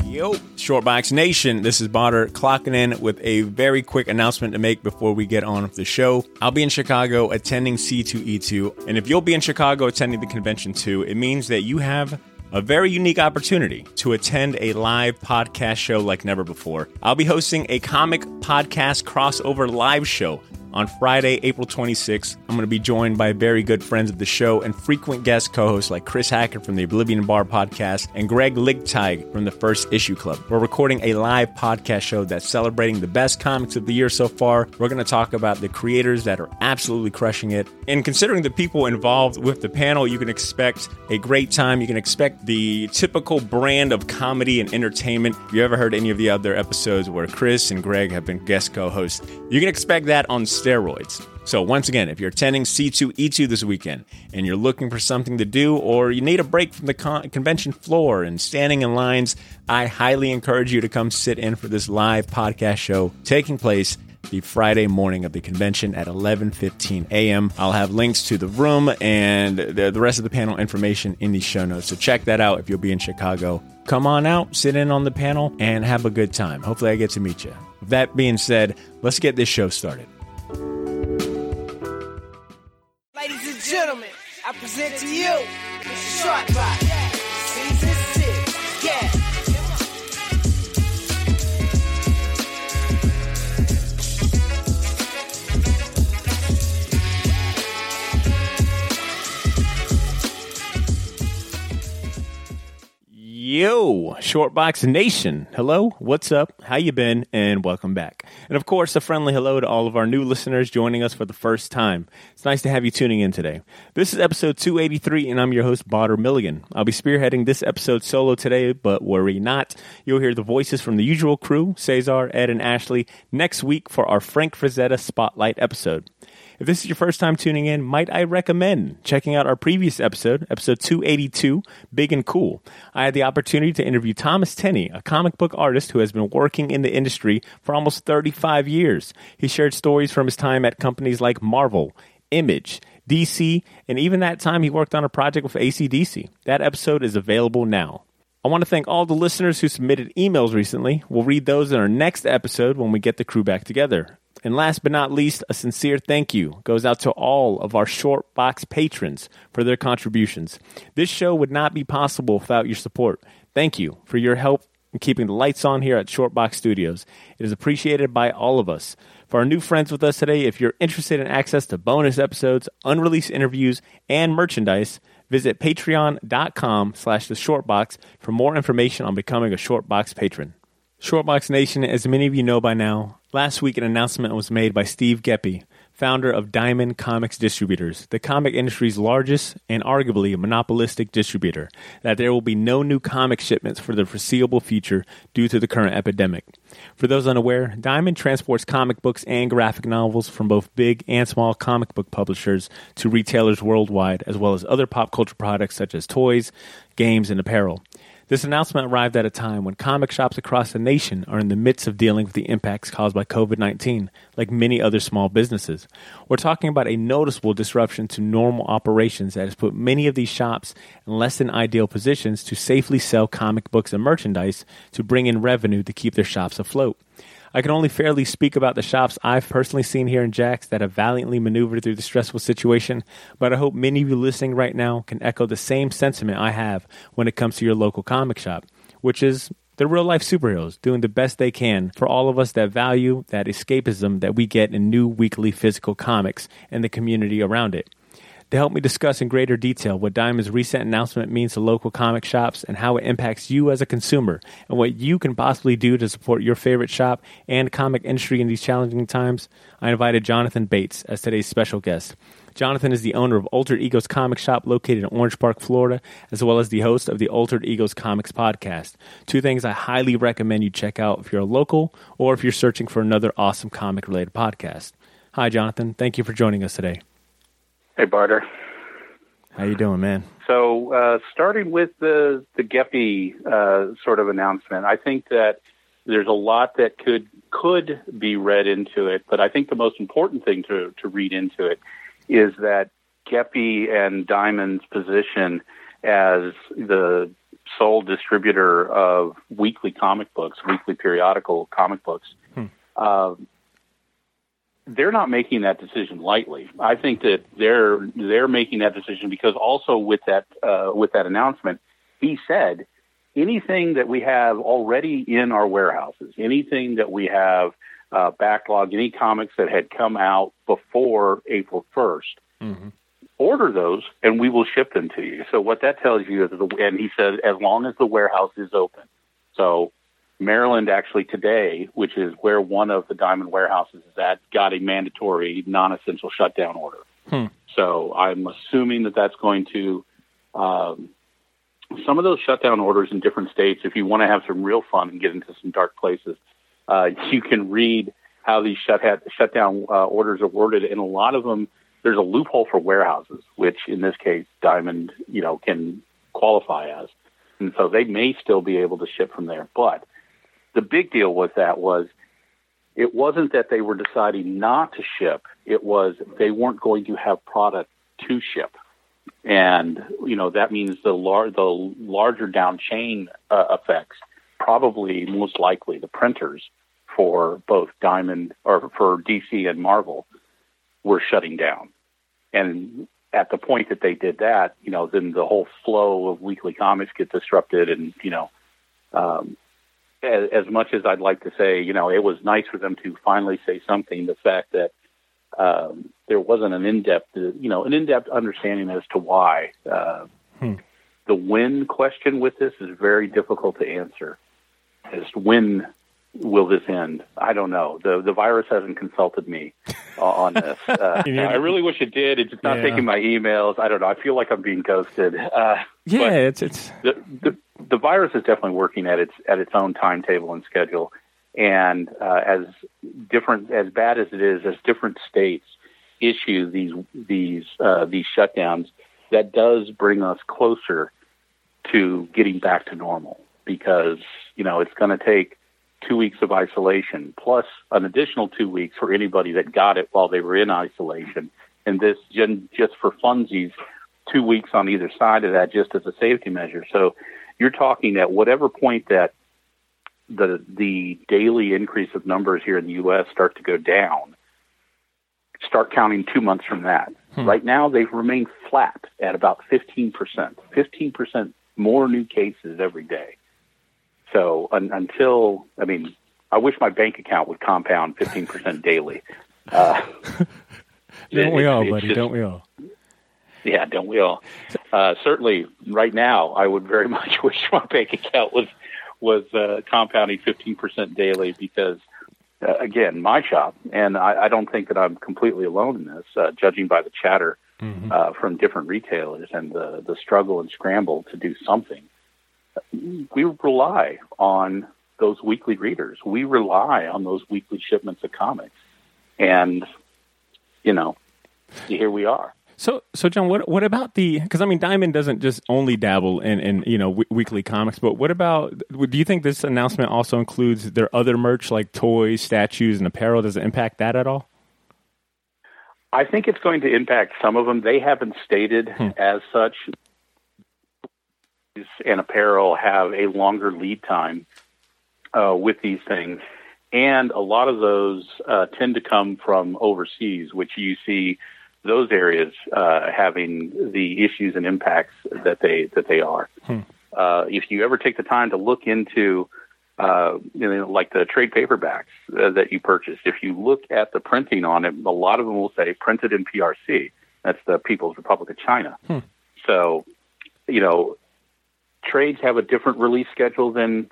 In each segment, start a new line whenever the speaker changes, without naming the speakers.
Yo, Shortbox Nation, this is Barter clocking in with a very quick announcement to make before we get on with the show. I'll be in Chicago attending C2E2, and if you'll be in Chicago attending the convention too, it means that you have a very unique opportunity to attend a live podcast show like never before. I'll be hosting a comic podcast crossover live show on Friday, April 26th. I'm going to be joined by very good friends of the show and frequent guest co-hosts like Chris Hackett from the Oblivion Bar podcast and Greg Ligteig from the First Issue Club. We're recording a live podcast show that's celebrating the best comics of the year so far. We're going to talk about the creators that are absolutely crushing it. And considering the people involved with the panel, you can expect a great time. You can expect the typical brand of comedy and entertainment. If you ever heard any of the other episodes where Chris and Greg have been guest co-hosts, you can expect that on steroids. So once again, if you're attending C2E2 this weekend and you're looking for something to do or you need a break from the convention floor and standing in lines, I highly encourage you to come sit in for this live podcast show taking place the Friday morning of the convention at 11:15 a.m. I'll have links to the room and the rest of the panel information in the show notes. So check that out if you'll be in Chicago. Come on out, sit in on the panel, and have a good time. Hopefully I get to meet you. With that being said, let's get this show started.
Ladies and gentlemen, I present to you Mr. Shortbox, Season 6, yeah.
Yo, Shortbox Nation. Hello, what's up? How you been? And welcome back. And of course, a friendly hello to all of our new listeners joining us for the first time. It's nice to have you tuning in today. This is episode 283, and I'm your host, Barter Milligan. I'll be spearheading this episode solo today, but worry not. You'll hear the voices from the usual crew, Cesar, Ed, and Ashley, next week for our Frank Frazetta Spotlight episode. If this is your first time tuning in, might I recommend checking out our previous episode, episode 282, Big and Cool. I had the opportunity to interview Thomas Tenney, a comic book artist who has been working in the industry for almost 35 years. He shared stories from his time at companies like Marvel, Image, DC, and even that time he worked on a project with AC/DC. That episode is available now. I want to thank all the listeners who submitted emails recently. We'll read those in our next episode when we get the crew back together. And last but not least, a sincere thank you goes out to all of our Shortbox patrons for their contributions. This show would not be possible without your support. Thank you for your help in keeping the lights on here at Shortbox Studios. It is appreciated by all of us. For our new friends with us today, if you're interested in access to bonus episodes, unreleased interviews, and merchandise, visit patreon.com/theshortbox for more information on becoming a Shortbox patron. Shortbox Nation, as many of you know by now, last week an announcement was made by Steve Geppi, founder of Diamond Comics Distributors, the comic industry's largest and arguably monopolistic distributor, that there will be no new comic shipments for the foreseeable future due to the current epidemic. For those unaware, Diamond transports comic books and graphic novels from both big and small comic book publishers to retailers worldwide, as well as other pop culture products such as toys, games, and apparel. This announcement arrived at a time when comic shops across the nation are in the midst of dealing with the impacts caused by COVID-19, like many other small businesses. We're talking about a noticeable disruption to normal operations that has put many of these shops in less than ideal positions to safely sell comic books and merchandise to bring in revenue to keep their shops afloat. I can only fairly speak about the shops I've personally seen here in Jax that have valiantly maneuvered through the stressful situation, but I hope many of you listening right now can echo the same sentiment I have when it comes to your local comic shop, which is they're real-life superheroes doing the best they can for all of us that value that escapism that we get in new weekly physical comics and the community around it. To help me discuss in greater detail what Diamond's recent announcement means to local comic shops and how it impacts you as a consumer and what you can possibly do to support your favorite shop and comic industry in these challenging times, I invited Jonathan Bates as today's special guest. Jonathan is the owner of Altered Egos Comic Shop located in Orange Park, Florida, as well as the host of the Altered Egos Comics podcast. Two things I highly recommend you check out if you're a local or if you're searching for another awesome comic-related podcast. Hi, Jonathan. Thank you for joining us today.
Hey, Barter.
How you doing, man?
So, starting with the Geppi sort of announcement, I think that there's a lot that could be read into it, but I think the most important thing to read into it is that Geppi and Diamond's position as the sole distributor of weekly comic books, weekly periodical comic books, they're not making that decision lightly. I think that they're making that decision because also with that announcement, he said anything that we have already in our warehouses, anything that we have backlog, any comics that had come out before April 1st, order those and we will ship them to you. So what that tells you is, and he said, as long as the warehouse is open. So Maryland actually today, which is where one of the Diamond warehouses is at, got a mandatory non-essential shutdown order. So I'm assuming that that's going to, some of those shutdown orders in different states, if you want to have some real fun and get into some dark places, you can read how these shutdown orders are worded. And a lot of them, there's a loophole for warehouses, which in this case, Diamond, can qualify as. And so they may still be able to ship from there. But the big deal with that was it wasn't that they were deciding not to ship. It was they weren't going to have product to ship. And, that means the larger down chain effects, probably most likely the printers for both Diamond or for DC and Marvel were shutting down. And at the point that they did that, then the whole flow of weekly comics get disrupted. And, as much as I'd like to say, it was nice for them to finally say something, the fact that there wasn't an in-depth understanding as to why. The when question with this is very difficult to answer. As when will this end? I don't know. The virus hasn't consulted me on this. I really wish it did. It's not taking my emails. I don't know. I feel like I'm being ghosted.
It's
the virus is definitely working at its own timetable and schedule. And as bad as it is, as different states issue these shutdowns, that does bring us closer to getting back to normal, because it's going to take 2 weeks of isolation plus an additional 2 weeks for anybody that got it while they were in isolation, and this just for funsies, 2 weeks on either side of that just as a safety measure. So you're talking at whatever point that the daily increase of numbers here in the U.S. start to go down, start counting 2 months from that. Right now, they've remained flat at about 15% more new cases every day. So until, I wish my bank account would compound 15% daily.
Don't we all, buddy? Don't we all?
Yeah, don't we all? Certainly, right now, I would very much wish my bank account was compounding 15% daily, because, again, my shop, and I don't think that I'm completely alone in this, judging by the chatter from different retailers and the struggle and scramble to do something. We rely on those weekly readers. We rely on those weekly shipments of comics. And, here we are.
So John, what about because Diamond doesn't just only dabble in weekly comics, but what about, do you think this announcement also includes their other merch like toys, statues, and apparel? Does it impact that at all?
I think it's going to impact some of them. They haven't stated as such. And apparel have a longer lead time with these things. And a lot of those tend to come from overseas, which you see those areas having the issues and impacts that they are. If you ever take the time to look into, like the trade paperbacks that you purchased, if you look at the printing on it, a lot of them will say printed in PRC. That's the People's Republic of China. So, trades have a different release schedule than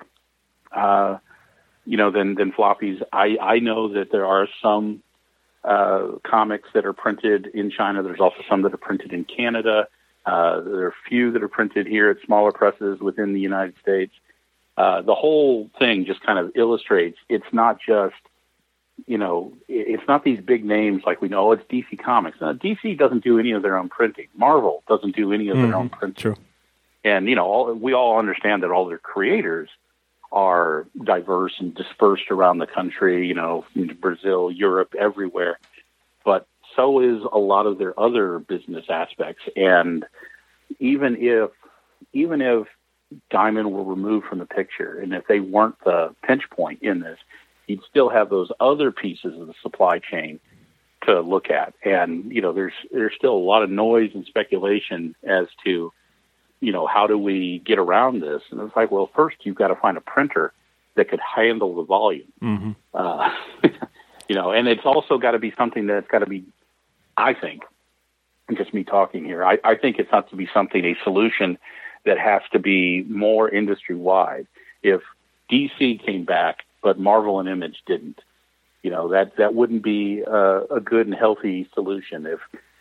floppies. I know that there are some comics that are printed in China. There's also some that are printed in Canada. There are a few that are printed here at smaller presses within the United States. The whole thing just kind of illustrates it's not just, it's not these big names like we know, it's DC Comics. Now, DC doesn't do any of their own printing. Marvel doesn't do any of their own printing.
True.
And, we all understand that all their creators are diverse and dispersed around the country, Brazil, Europe, everywhere. But so is a lot of their other business aspects. And even if Diamond were removed from the picture, and if they weren't the pinch point in this, you'd still have those other pieces of the supply chain to look at. And, there's still a lot of noise and speculation as to, how do we get around this? And it's like, well, first you've got to find a printer that could handle the volume.
Mm-hmm.
And it's also got to be something that's got to be, I think, and just me talking here, I think it's not to be something, a solution that has to be more industry-wide. If DC came back, but Marvel and Image didn't, that wouldn't be a good and healthy solution. If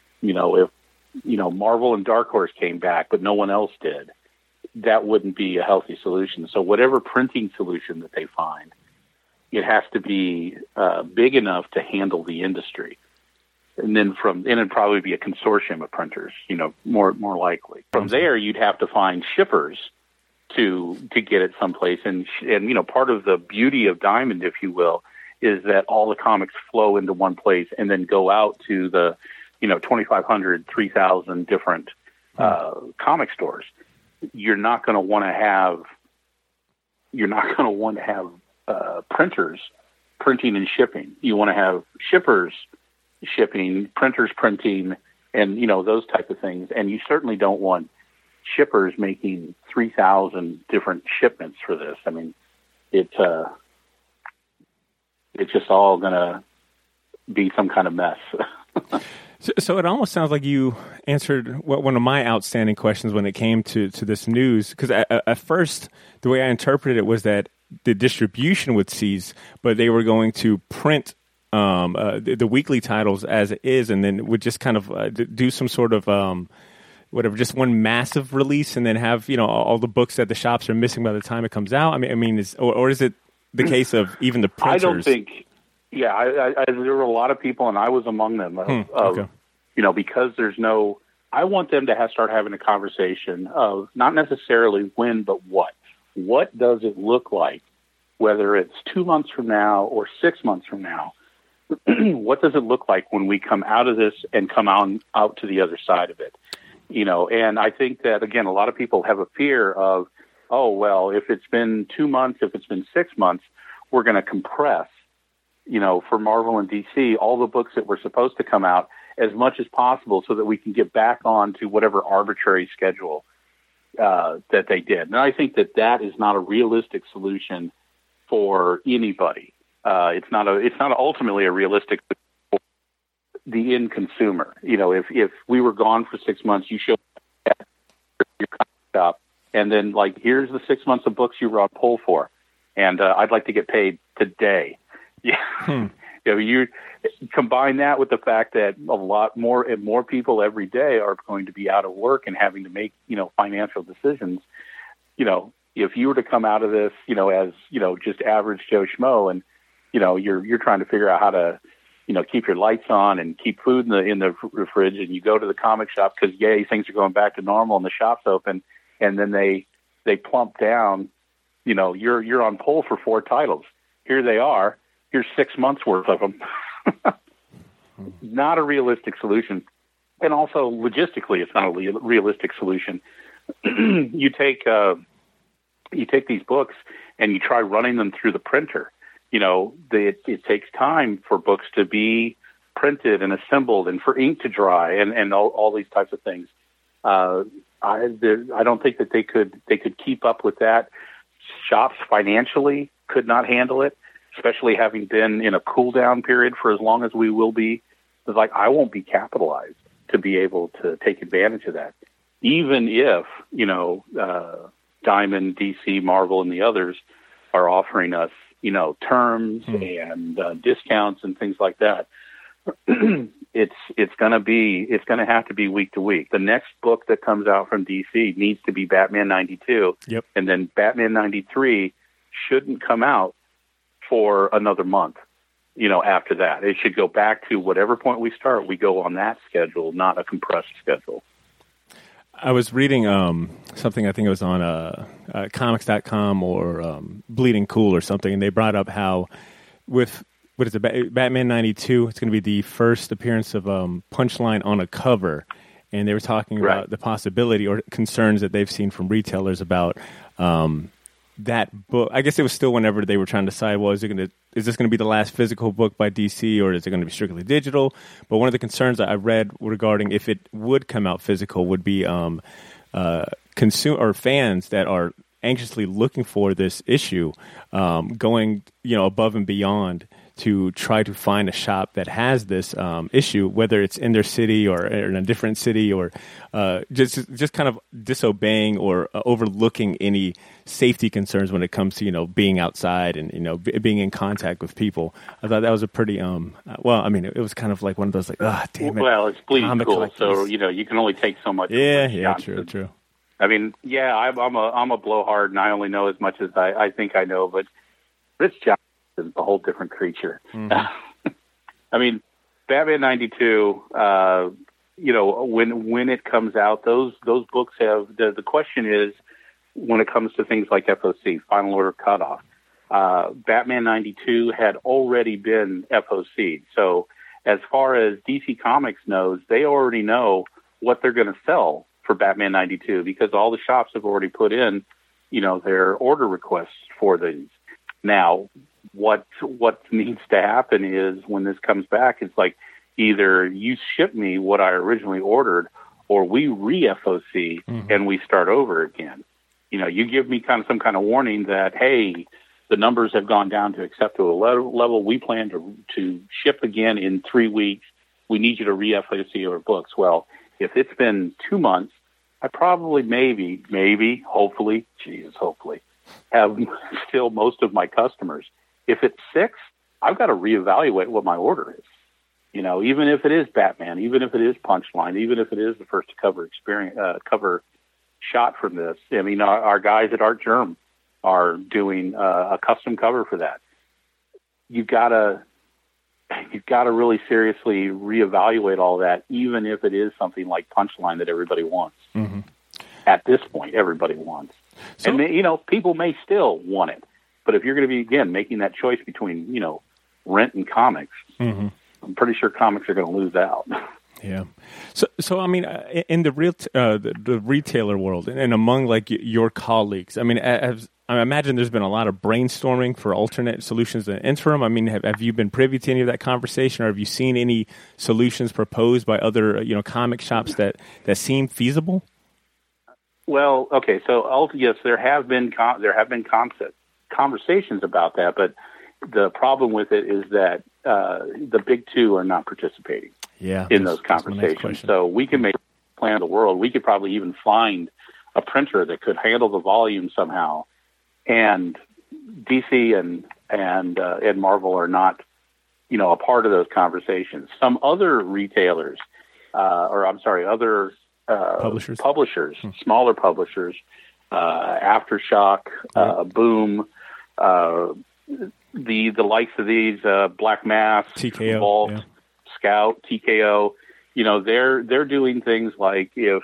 Marvel and Dark Horse came back, but no one else did, that wouldn't be a healthy solution. So whatever printing solution that they find, it has to be big enough to handle the industry. And then it'd probably be a consortium of printers, more likely. From there, you'd have to find shippers to get it someplace. And part of the beauty of Diamond, if you will, is that all the comics flow into one place and then go out to the, 2,500, 3,000 different comic stores. You're not going to want to have printers printing and shipping. You want to have shippers shipping, printers printing, and those type of things. And you certainly don't want shippers making 3,000 different shipments for this. I mean, it's just all going to be some kind of mess.
So it almost sounds like you answered one of my outstanding questions when it came to this news, because at first the way I interpreted it was that the distribution would cease, but they were going to print the weekly titles as it is, and then would just kind of do some sort of just one massive release, and then have all the books that the shops are missing by the time it comes out. I mean, is it the case of even the printers?
I don't think. Yeah, I there were a lot of people, and I was among them.
Okay.
Because there's no. I want them to start having a conversation of not necessarily when, but what. What does it look like? Whether it's 2 months from now or 6 months from now, what does it look like when we come out of this and come out to the other side of it? And I think that, again, a lot of people have a fear of, oh, well, if it's been 2 months, if it's been 6 months, we're going to compress, for Marvel and DC, all the books that were supposed to come out as much as possible so that we can get back on to whatever arbitrary schedule that they did. And I think that is not a realistic solution for anybody. It's not ultimately a realistic for the end consumer. If we were gone for 6 months, you show up at your comic shop, and then here's the 6 months of books you were on pull for, and I'd like to get paid today. Yeah, you combine that with the fact that a lot more and more people every day are going to be out of work and having to make financial decisions. If you were to come out of this, as just average Joe Schmo, and you're trying to figure out how to, keep your lights on and keep food in the fridge, and you go to the comic shop because things are going back to normal and the shop's open, and then they plump down, you're on pull for 4 titles. Here they are. Here's 6 months worth of them. Not a realistic solution, and also logistically, it's not a realistic solution. You take these books and you try running them through the printer. It takes time for books to be printed and assembled, and for ink to dry, and all these types of things. I don't think that they could keep up with that. Shops financially could not handle it, especially having been in a cool down period for as long as we will be. It's like, I won't be capitalized to be able to take advantage of that. Even if, Diamond, DC, Marvel, and the others are offering us, terms and discounts and things like that. It's going to have to be week to week. The next book that comes out from DC needs to be Batman 92.
Yep.
And then Batman 93 shouldn't come out for another month, after that. It should go back to whatever point we start. We go on that schedule, not a compressed schedule.
I was reading something, I think it was on comics.com or Bleeding Cool or something, and they brought up how with, Batman 92, it's going to be the first appearance of Punchline on a cover. and they were talking about the possibility or concerns that they've seen from retailers about that book. I guess it was still whenever they were trying to decide, well, is this going to be the last physical book by DC, or is it going to be strictly digital? But one of the concerns I read regarding if it would come out physical would be fans that are anxiously looking for this issue, going above and beyond to try to find a shop that has this issue, whether it's in their city or in a different city, or just kind of disobeying or overlooking any safety concerns when it comes to being outside and being in contact with people. I thought that was a pretty it was kind of like one of those damn it.
Well, it's bleeding cool, so you can only take so much.
Yeah, true.
I mean, I'm a blowhard, and I only know as much as I think I know, but Rich Johnson is a whole different creature. Mm-hmm. I mean, Batman 92, when it comes out, those books have, the question is, when it comes to things like FOC, Final Order Cutoff, Batman 92 had already been FOC'd. So as far as DC Comics knows, they already know what they're going to sell for Batman 92 because all the shops have already put in, their order requests for these. Now, what needs to happen is when this comes back, it's like either you ship me what I originally ordered or we re-FOC and we start over again. You give me some kind of warning that, hey, the numbers have gone down to acceptable level. We plan to ship again in 3 weeks. We need you to re-FOC our books. Well, if it's been 2 months, I probably hopefully, have still most of my customers. If it's 6, I've got to reevaluate what my order is. Even if it is Batman, even if it is Punchline, even if it is the first cover shot from this. I mean, our guys at Art Germ are doing a custom cover for that. You've got to really seriously reevaluate all that, even if it is something like Punchline that everybody wants. Mm-hmm. At this point, everybody wants. So, and, people may still want it. But if you're going to be, again, making that choice between, rent and comics, I'm pretty sure comics are going to lose out.
Yeah. So I mean, in the the retailer world and among like your colleagues, I mean, I imagine there's been a lot of brainstorming for alternate solutions in the interim. I mean, have you been privy to any of that conversation, or have you seen any solutions proposed by other comic shops that seem feasible?
Well, okay. So yes, there have been conversations about that, but the problem with it is that the big two are not participating in those conversations. So we can make a plan of the world. We could probably even find a printer that could handle the volume somehow. And DC and Marvel are not, a part of those conversations. Some other retailers, other publishers, smaller publishers, Aftershock, Boom, the likes of these, Black Mass,
TKO,
Vault, Scout, TKO, they're doing things like if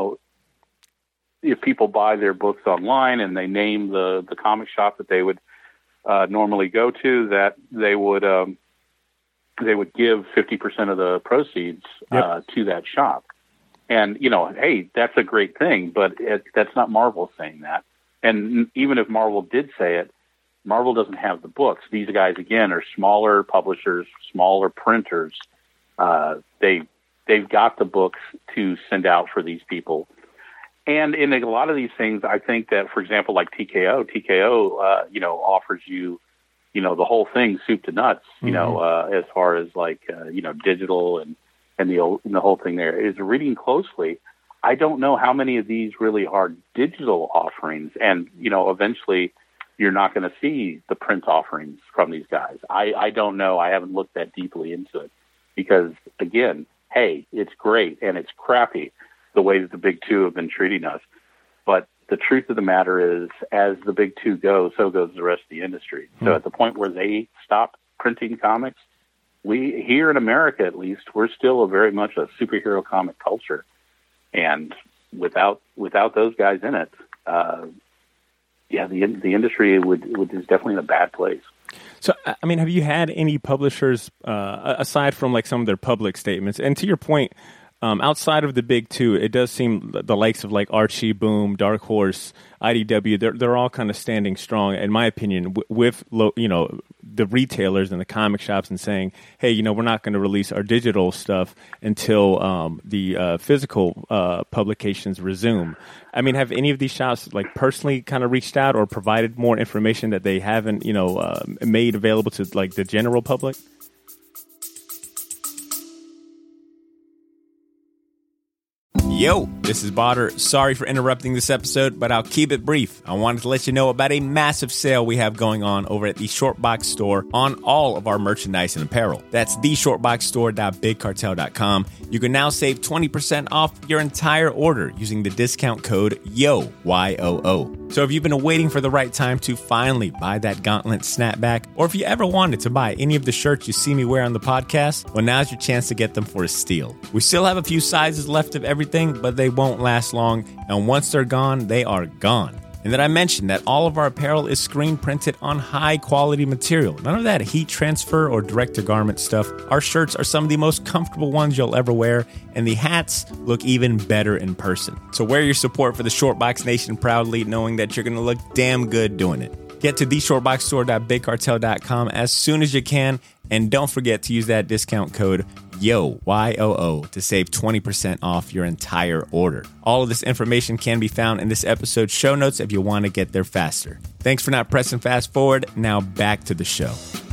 people buy their books online and they name the comic shop that they would normally go to, that they would give 50% of the proceeds to that shop. And, hey, that's a great thing, but that's not Marvel saying that. And even if Marvel did say it, Marvel doesn't have the books. These guys, again, are smaller publishers, smaller printers. They've got the books to send out for these people. And in a lot of these things, I think that, for example, like TKO, offers you, the whole thing, soup to nuts, as far as like, digital and the whole thing there is reading closely. I don't know how many of these really are digital offerings. And, eventually you're not going to see the print offerings from these guys. I don't know. I haven't looked that deeply into it because, again, hey, it's great and it's crappy the way that the big two have been treating us. But the truth of the matter is, as the big two go, so goes the rest of the industry. So at the point where they stop printing comics, we here in America, at least, we're still very much a superhero comic culture. And without those guys in it, the industry is definitely in a bad place.
So, I mean, have you had any publishers, aside from like some of their public statements, and to your point, Outside of the big two, it does seem the likes of like Archie, Boom, Dark Horse, IDW, they're all kind of standing strong, in my opinion, with the retailers and the comic shops and saying, hey, we're not going to release our digital stuff until the physical publications resume. I mean, have any of these shops like personally kind of reached out or provided more information that they haven't, made available to like the general public? Yo, this is Botter. Sorry for interrupting this episode, but I'll keep it brief. I wanted to let you know about a massive sale we have going on over at the Shortbox store on all of our merchandise and apparel. That's theshortboxstore.bigcartel.com. You can now save 20% off your entire order using the discount code YOO, Y-O-O. So if you've been waiting for the right time to finally buy that Gauntlet snapback, or if you ever wanted to buy any of the shirts you see me wear on the podcast, well, now's your chance to get them for a steal. We still have a few sizes left of everything, but they won't last long, and once they're gone, they are gone. And then I mentioned that all of our apparel is screen printed on high quality material. None of that heat transfer or direct to garment stuff. Our shirts are some of the most comfortable ones you'll ever wear, and the hats look even better in person. So wear your support for the Shortbox Nation proudly, knowing that you're going to look damn good doing it. Get to theshortboxstore.bigcartel.com as soon as you can, and don't forget to use that discount code YOO, Y-O-O, to save 20% off your entire order. All of this information can be found in this episode's show notes if you want to get there faster. Thanks for not pressing fast forward. Now back to the show.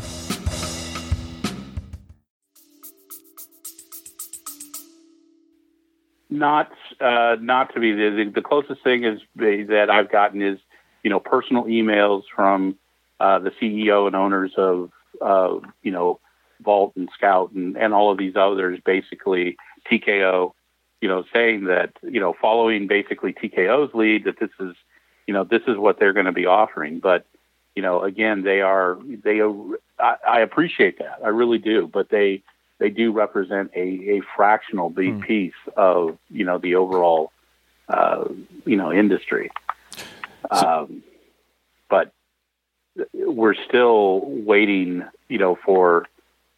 Not to be the closest thing is that I've gotten is personal emails from the CEO and owners of Vault and Scout and all of these others, basically TKO, saying that following basically TKO's lead, that this is what they're going to be offering. But again, I appreciate that, I really do, but they do represent a fractional big piece of the overall industry. But we're still waiting, for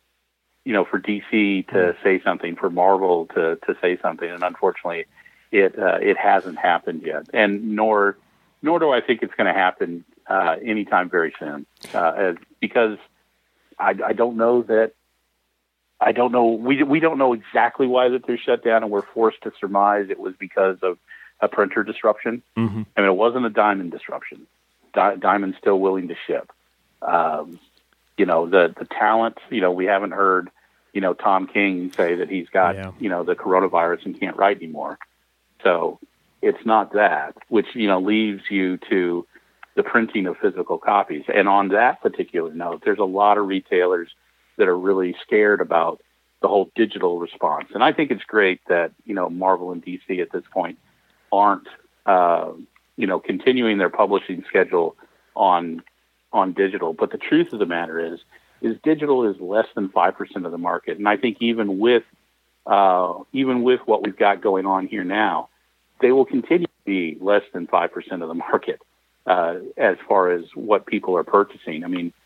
DC to say something, for Marvel to say something, and unfortunately, it hasn't happened yet, and nor do I think it's going to happen anytime very soon, because I don't know that. I don't know. We don't know exactly why that they're shut down, and we're forced to surmise it was because of a printer disruption. Mm-hmm. I mean, it wasn't a Diamond disruption. Diamond's still willing to ship. The talent. We haven't heard. Tom King say that he's got the coronavirus and can't write anymore. So it's not that, which leaves you to the printing of physical copies. And on that particular note, there's a lot of retailers that are really scared about the whole digital response. And I think it's great that, Marvel and DC at this point aren't, continuing their publishing schedule on digital. But the truth of the matter is digital is less than 5% of the market. And I think even with what we've got going on here now, they will continue to be less than 5% of the market as far as what people are purchasing. I mean,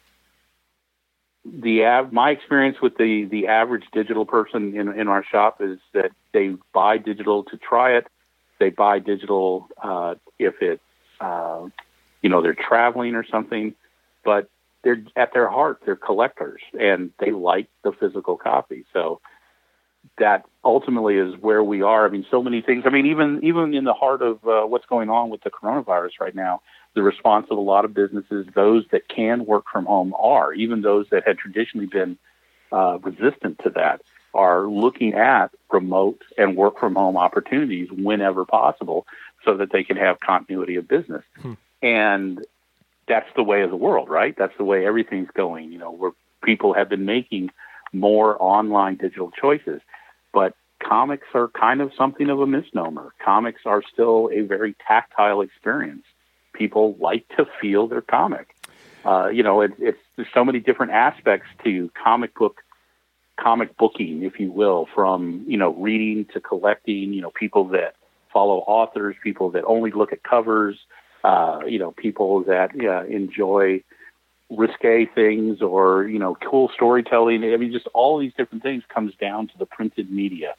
my experience with the average digital person in our shop is that they buy digital to try it. They buy digital if it they're traveling or something, but they're at their heart they're collectors and they like the physical copy. So that ultimately is where we are. I mean, so many things. I mean, even in the heart of what's going on with the coronavirus right now, the response of a lot of businesses, those that can work from home even those that had traditionally been resistant to that, are looking at remote and work from home opportunities whenever possible so that they can have continuity of business. And that's the way of the world, right? That's the way everything's going, where people have been making more online digital choices. But comics are kind of something of a misnomer. Comics are still a very tactile experience. People like to feel their comic. There's so many different aspects to comic booking, if you will, from, reading to collecting, people that follow authors, people that only look at covers, people that enjoy risque things or, cool storytelling. I mean, just all these different things comes down to the printed media.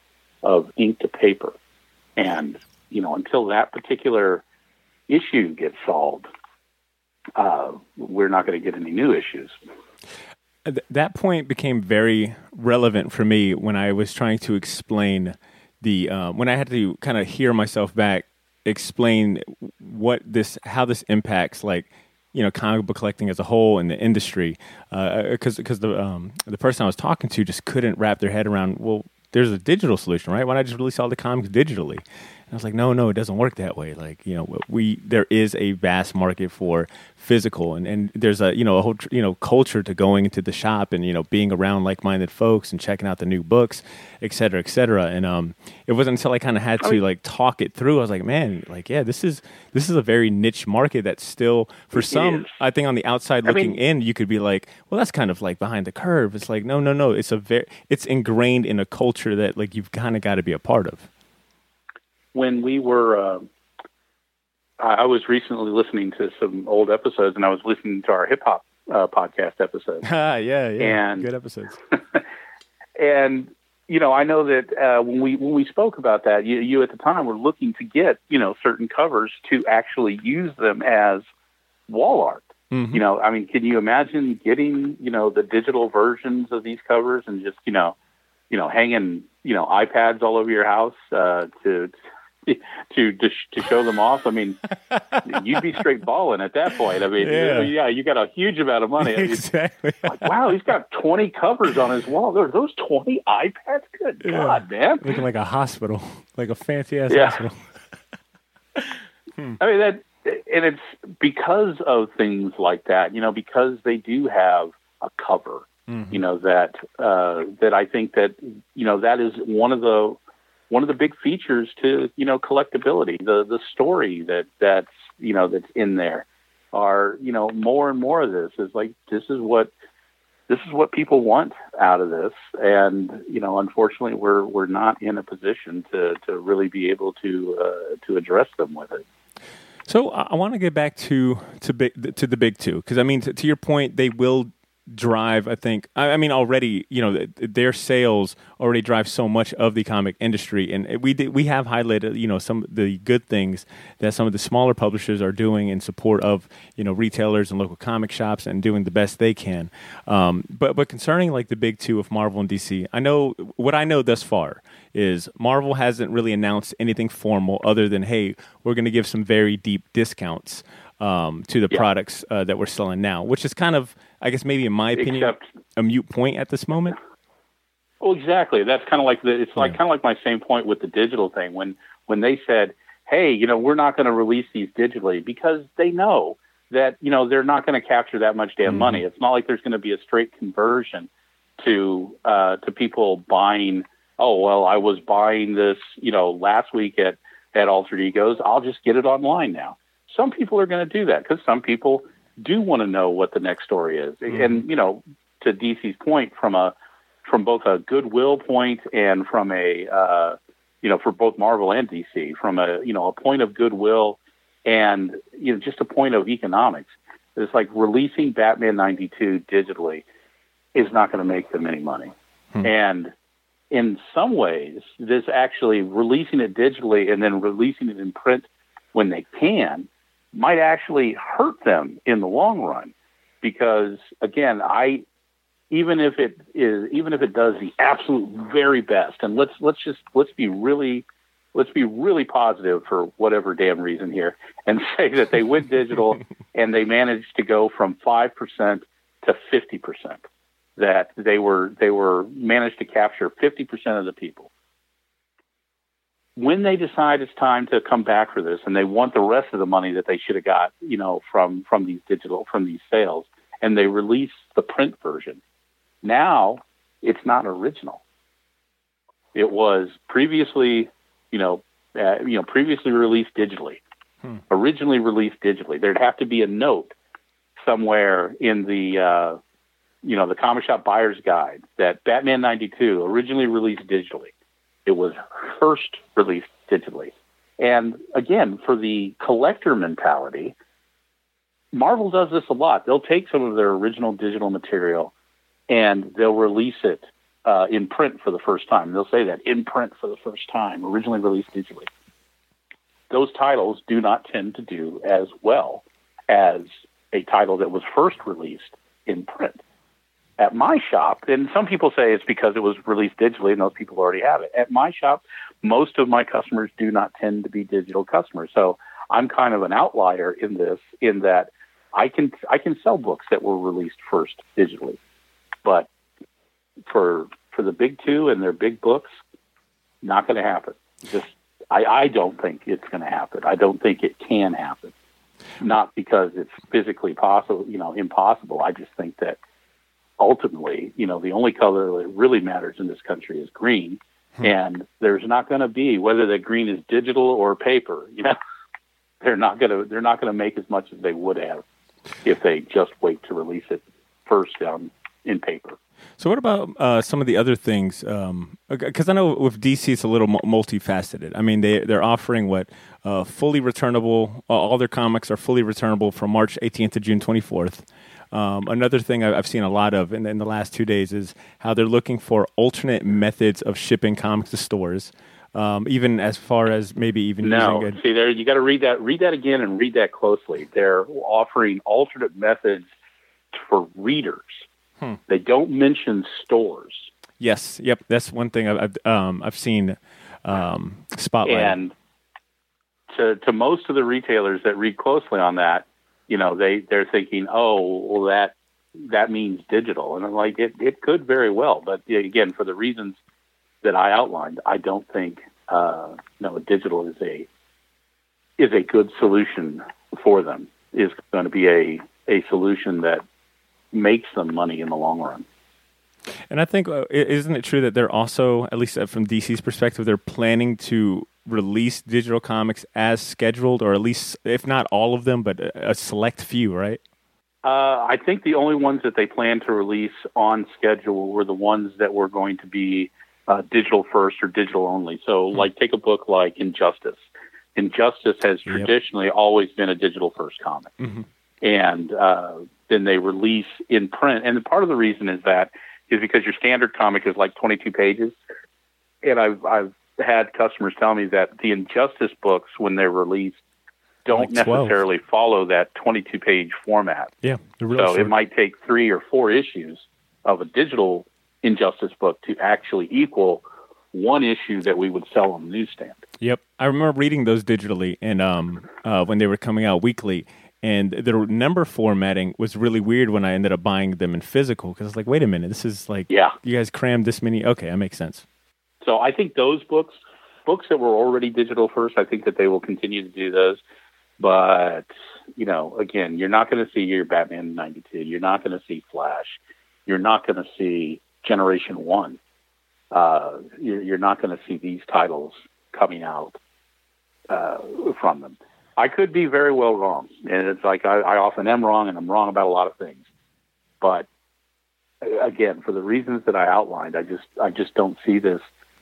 of ink to paper. And, until that particular issue gets solved, we're not going to get any new issues.
That point became very relevant for me when I was trying to explain when I had to kind of hear myself back, explain how this impacts comic book collecting as a whole and the industry, because the person I was talking to just couldn't wrap their head around, well, there's a digital solution, right? Why not just release all the comics digitally? And I was like, no, it doesn't work that way. There is a vast market for physical, and there's a whole culture to going into the shop and being around like-minded folks and checking out the new books, et cetera, et cetera. And it wasn't until I kind of had to talk it through. I was like, man, this is a very niche market that's still, for some, I think on the outside looking in, you could be like, well, that's kind of like behind the curve. It's like, no, it's ingrained in a culture that you've kind of got to be a part of.
When we were, I was recently listening to some old episodes, and I was listening to our hip hop podcast episodes.
Yeah,
and,
good episodes.
And I know that when we spoke about that, you at the time were looking to get certain covers to actually use them as wall art. Mm-hmm. Can you imagine getting the digital versions of these covers and just hanging iPads all over your house to show them off? You'd be straight balling at that point. You got a huge amount of money.
Exactly.
Wow, he's got 20 covers on his wall. There are those 20 iPads? Good God, man.
Looking like a hospital, like a fancy-ass hospital.
And it's because of things like that, because they do have a cover, mm-hmm. That I think that, that is one of the big features to, collectability, the story that's in there are, more and more of this is this is what people want out of this. And, unfortunately we're not in a position to really be able to address them with it.
So I want to get back to the big two, because to your point, they will drive, I think, already, their sales already drive so much of the comic industry, and we have highlighted, some of the good things that some of the smaller publishers are doing in support of, retailers and local comic shops and doing the best they can. But concerning the big two of Marvel and DC, what I know thus far is Marvel hasn't really announced anything formal other than, hey, we're going to give some very deep discounts to the products that we're selling now, which is kind of, I guess, maybe in my opinion, a moot point at this moment.
Well, exactly. That's kind of kind of like my same point with the digital thing. When they said, hey, we're not going to release these digitally, because they know that, they're not going to capture that much damn money. It's not like there's going to be a straight conversion to people buying. Oh, well, I was buying this, last week at Altered Egos. I'll just get it online now. Some people are going to do that because some people do want to know what the next story is. Mm-hmm. And, to DC's point, from both a goodwill point and from for both Marvel and DC, from a point of goodwill and, just a point of economics, it's like releasing Batman 92 digitally is not going to make them any money. Hmm. And in some ways, this actually releasing it digitally and then releasing it in print when they can might actually hurt them in the long run, because again, even if it does the absolute very best, and let's be really positive for whatever damn reason here, and say that they went digital and they managed to go from 5% to 50%. That they were managed to capture 50% of the people. When they decide it's time to come back for this, and they want the rest of the money that they should have got, from these sales, and they release the print version, now it's not original. It was previously, previously released digitally, originally released digitally. There'd have to be a note somewhere in the the Comic Shop Buyer's Guide that Batman 92 originally released digitally. It was first released digitally. And again, for the collector mentality, Marvel does this a lot. They'll take some of their original digital material and they'll release it in print for the first time. They'll say that in print for the first time, originally released digitally. Those titles do not tend to do as well as a title that was first released in print. At my shop, and some people say it's because it was released digitally and those people already have it. At my shop, most of my customers do not tend to be digital customers. So I'm kind of an outlier in this, in that I can sell books that were released first digitally. But for the big two and their big books, not going to happen. I don't think it's going to happen. I don't think it can happen. Not because it's physically possible, impossible. I just think that ultimately, the only color that really matters in this country is green. And there's not going to be, whether that green is digital or paper, they're not going to make as much as they would have if they just wait to release it first in paper.
So what about some of the other things? Because I know with DC it's a little multifaceted. I mean, they're offering fully returnable. All their comics are fully returnable from March 18th to June 24th. Another thing I've seen a lot of in the last 2 days is how they're looking for alternate methods of shipping comics to stores, even as far as maybe even using
see there, you got to read that again and read that closely. They're offering alternate methods for readers. They don't mention stores.
Yes, yep, that's one thing I've seen spotlight.
And to most of the retailers that read closely on that, they're thinking, oh, well, that means digital. And I'm like, it could very well. But again, for the reasons that I outlined, I don't think digital is a good solution for them. Is going to be a solution that makes them money in the long run.
And I think, isn't it true that they're also, at least from DC's perspective, they're planning to release digital comics as scheduled, or at least, if not all of them, but a select few, right?
I think the only ones that they plan to release on schedule were the ones that were going to be digital first or digital only. So, like, take a book like Injustice. Injustice has traditionally always been a digital first comic. Mm-hmm. And then they release in print. And part of the reason is because your standard comic is like 22 pages. And I've had customers tell me that the Injustice books, when they're released, don't necessarily follow that 22-page format.
Yeah.
So it might take 3 or 4 issues of a digital Injustice book to actually equal one issue that we would sell on the newsstand.
Yep. I remember reading those digitally and when they were coming out weekly. And the number formatting was really weird when I ended up buying them in physical, because I was like, wait a minute, this is like, you guys crammed this many. Okay, that makes sense.
So I think those books that were already digital first, I think that they will continue to do those. But, again, you're not going to see your Batman 92. You're not going to see Flash. You're not going to see Generation 1. You're not going to see these titles coming out from them. I could be very well wrong, and it's like I often am wrong, and I'm wrong about a lot of things. But again, for the reasons that I outlined, I just don't see this.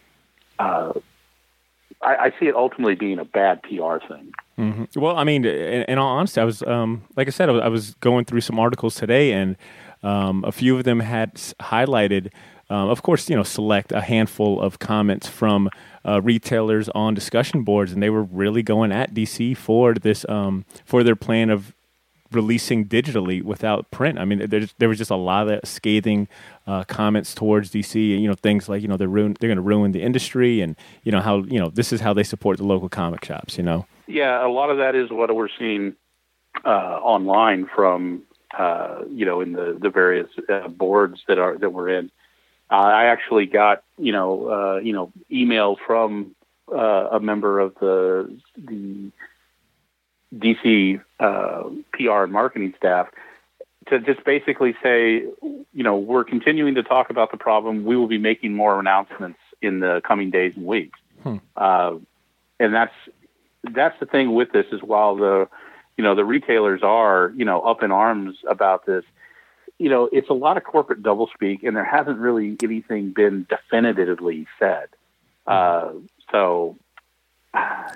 I see it ultimately being a bad PR thing.
Mm-hmm. Well, I mean, in all honesty, I was like I said, I was going through some articles today, and a few of them had highlighted. Of course, select a handful of comments from retailers on discussion boards, and they were really going at DC for this, for their plan of releasing digitally without print. I mean, there was just a lot of scathing comments towards DC. Things like they're going to ruin the industry, and how this is how they support the local comic shops.
Yeah, a lot of that is what we're seeing online from in the various boards that we're in. I actually got, email from a member of the DC PR and marketing staff to just basically say, we're continuing to talk about the problem. We will be making more announcements in the coming days and weeks. And that's the thing with this is while the retailers are, up in arms about this, it's a lot of corporate doublespeak, and there hasn't really anything been definitively said. So I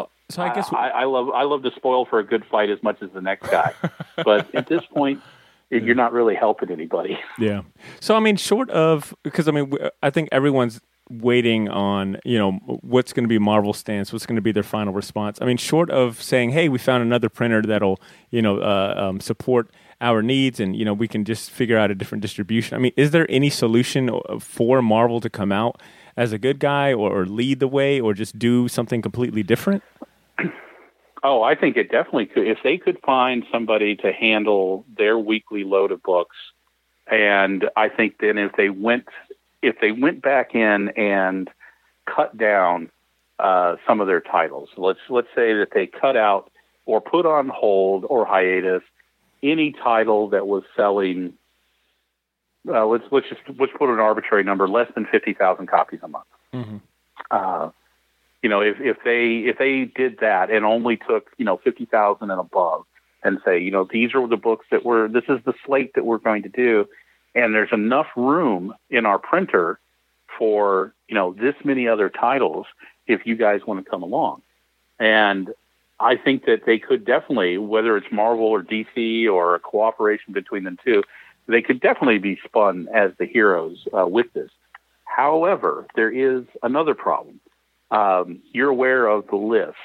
guess I love to spoil for a good fight as much as the next guy, but at this point, you're not really helping anybody.
Yeah. So, I mean, short of, because, I mean, I think everyone's waiting on, what's going to be Marvel's stance, what's going to be their final response. I mean, short of saying, hey, we found another printer that'll, support our needs and, we can just figure out a different distribution. I mean, is there any solution for Marvel to come out as a good guy or lead the way or just do something completely different?
Oh, I think it definitely could. If they could find somebody to handle their weekly load of books, and I think then if they went back in and cut down some of their titles, let's say that they cut out or put on hold or hiatus any title that was selling. Let's put an arbitrary number, less than 50,000 copies a month. Mm-hmm. If they did that and only took 50,000 and above, and say these are the books this is the slate that we're going to do, and there's enough room in our printer for this many other titles if you guys want to come along. And I think that they could definitely, whether it's Marvel or DC or a cooperation between them two, they could definitely be spun as the heroes with this. However, there is another problem. You're aware of the list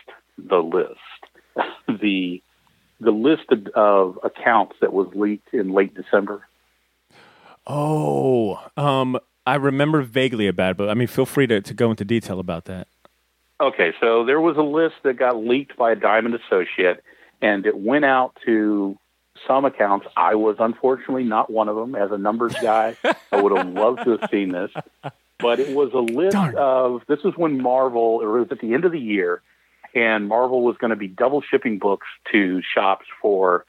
of accounts that was leaked in late December.
Oh, I remember vaguely about it, but I mean, feel free to go into detail about that.
Okay, so there was a list that got leaked by a Diamond associate, and it went out to some accounts. I was unfortunately not one of them. As a numbers guy, I would have loved to have seen this. But it was a list of, this was when Marvel, it was at the end of the year, and Marvel was going to be double shipping books to shops for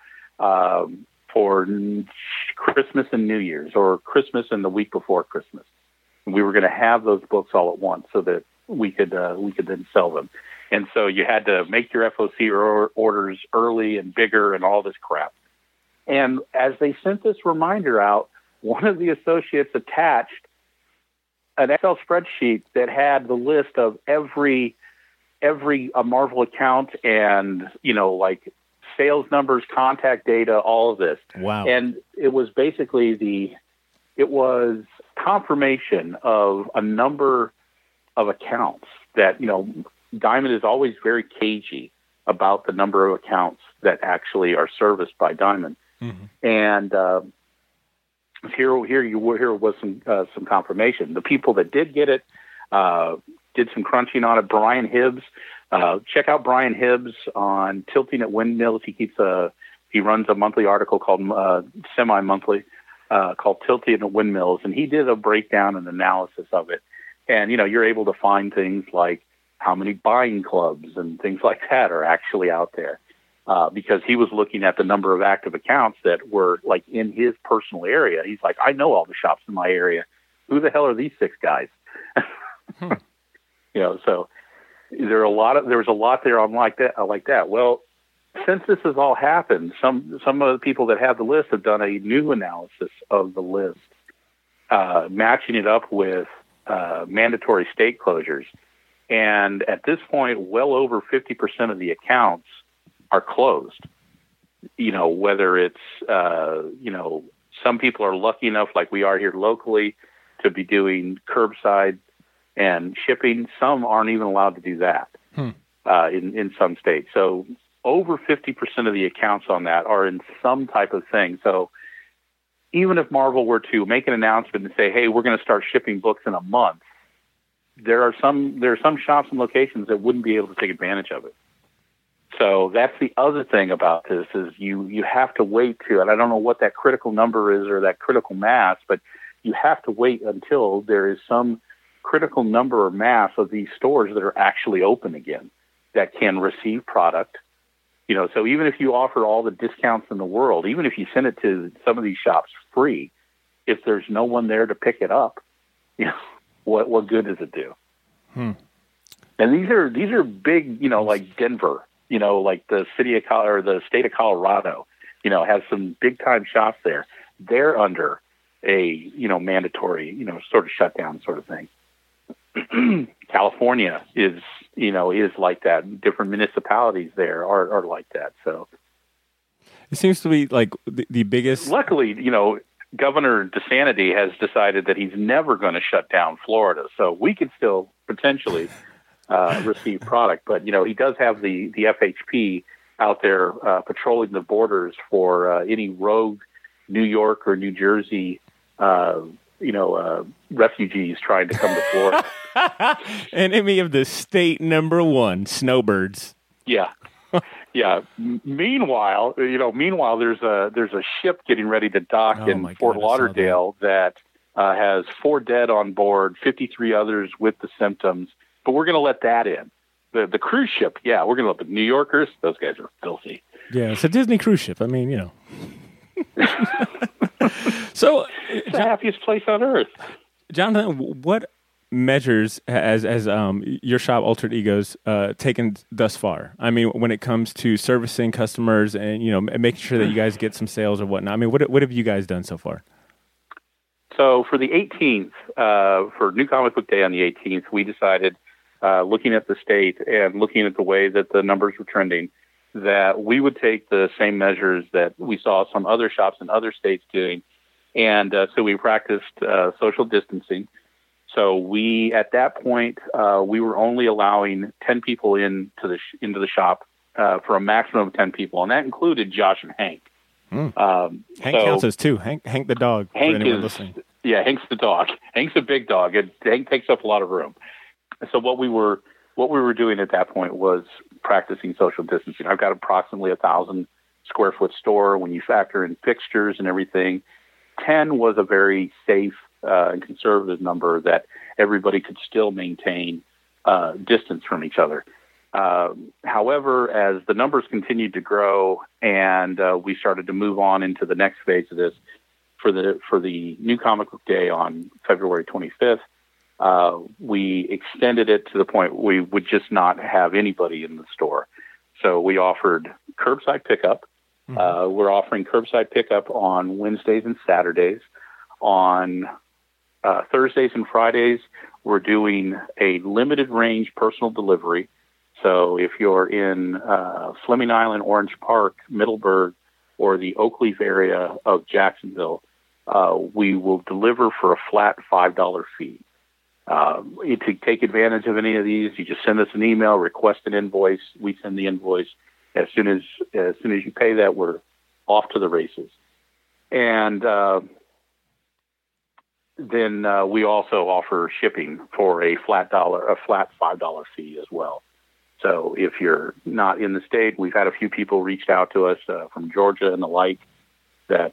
Christmas and New Year's, or Christmas and the week before Christmas. And we were going to have those books all at once so that we could then sell them. And so you had to make your FOC orders early and bigger and all this crap. And as they sent this reminder out, one of the associates attached an Excel spreadsheet that had the list of every Marvel account and, like sales numbers, contact data, all of this.
Wow.
And it was basically it was confirmation of a number of accounts that, Diamond is always very cagey about the number of accounts that actually are serviced by Diamond. Mm-hmm. And, here was some confirmation. The people that did get it did some crunching on it. Brian Hibbs, check out Brian Hibbs on Tilting at Windmills. He runs a monthly article called semi-monthly called Tilting at Windmills, and he did a breakdown and analysis of it. And you're able to find things like how many buying clubs and things like that are actually out there. Because he was looking at the number of active accounts that were like in his personal area. He's like, I know all the shops in my area. Who the hell are these 6 guys? So there was a lot there on like that. Well, since this has all happened, some of the people that have the list have done a new analysis of the list, matching it up with mandatory state closures. And at this point, well over 50% of the accounts are closed. Whether it's, some people are lucky enough, like we are here locally, to be doing curbside and shipping. Some aren't even allowed to do that in some states. So over 50% of the accounts on that are in some type of thing. So even if Marvel were to make an announcement and say, hey, we're going to start shipping books in a month, there are some shops and locations that wouldn't be able to take advantage of it. So that's the other thing about this is you have to wait to, and I don't know what that critical number is or that critical mass, but you have to wait until there is some critical number or mass of these stores that are actually open again that can receive product. So even if you offer all the discounts in the world, even if you send it to some of these shops free, if there's no one there to pick it up, what good does it do? And these are big, like Denver. Like the city of or the state of Colorado, has some big time shops there. They're under a, mandatory, sort of shutdown sort of thing. California is like that. Different municipalities there are like that. So
It seems to be like the biggest.
Luckily, Governor DeSantis has decided that he's never going to shut down Florida, so we could still potentially receive product. But he does have the FHP out there patrolling the borders for any rogue New York or New Jersey, refugees trying to come to Florida.
Enemy of the state number one, snowbirds.
Yeah. Yeah. Meanwhile, there's a ship getting ready to dock in Fort Lauderdale that has 4 dead on board, 53 others with the symptoms. But we're going to let that in. The cruise ship, yeah, we're going to let the New Yorkers. Those guys are filthy.
Yeah, it's a Disney cruise ship. I mean, So
it's the happiest place on earth.
Jonathan, what measures has your shop, Altered Egos, taken thus far? I mean, when it comes to servicing customers and making sure that you guys get some sales or whatnot. I mean, what have you guys done so far?
So for the 18th, for New Comic Book Day on the 18th, we decided, looking at the state and looking at the way that the numbers were trending, that we would take the same measures that we saw some other shops in other states doing. And so we practiced social distancing. So we, at that point, we were only allowing 10 people into the shop for a maximum of 10 people, and that included Josh and Hank.
Hank counts as 2. Hank the dog.
Hank Hank's the dog. Hank's a big dog, and Hank takes up a lot of room. So what we were doing at that point was practicing social distancing. I've got approximately 1,000 square foot store. When you factor in fixtures and everything, 10 was a very safe and conservative number that everybody could still maintain distance from each other. However, as the numbers continued to grow and we started to move on into the next phase of this, for the New Comic Book Day on February 25th, we extended it to the point we would just not have anybody in the store. So we offered curbside pickup. Mm-hmm. We're offering curbside pickup on Wednesdays and Saturdays. On Thursdays and Fridays, we're doing a limited range personal delivery. So if you're in Fleming Island, Orange Park, Middleburg, or the Oak Leaf area of Jacksonville, we will deliver for a flat $5 fee. To take advantage of any of these, you just send us an email, request an invoice. We send the invoice. As soon as you pay that, we're off to the races. And then we also offer shipping for a flat $5 fee as well. So if you're not in the state, we've had a few people reached out to us from Georgia and the like that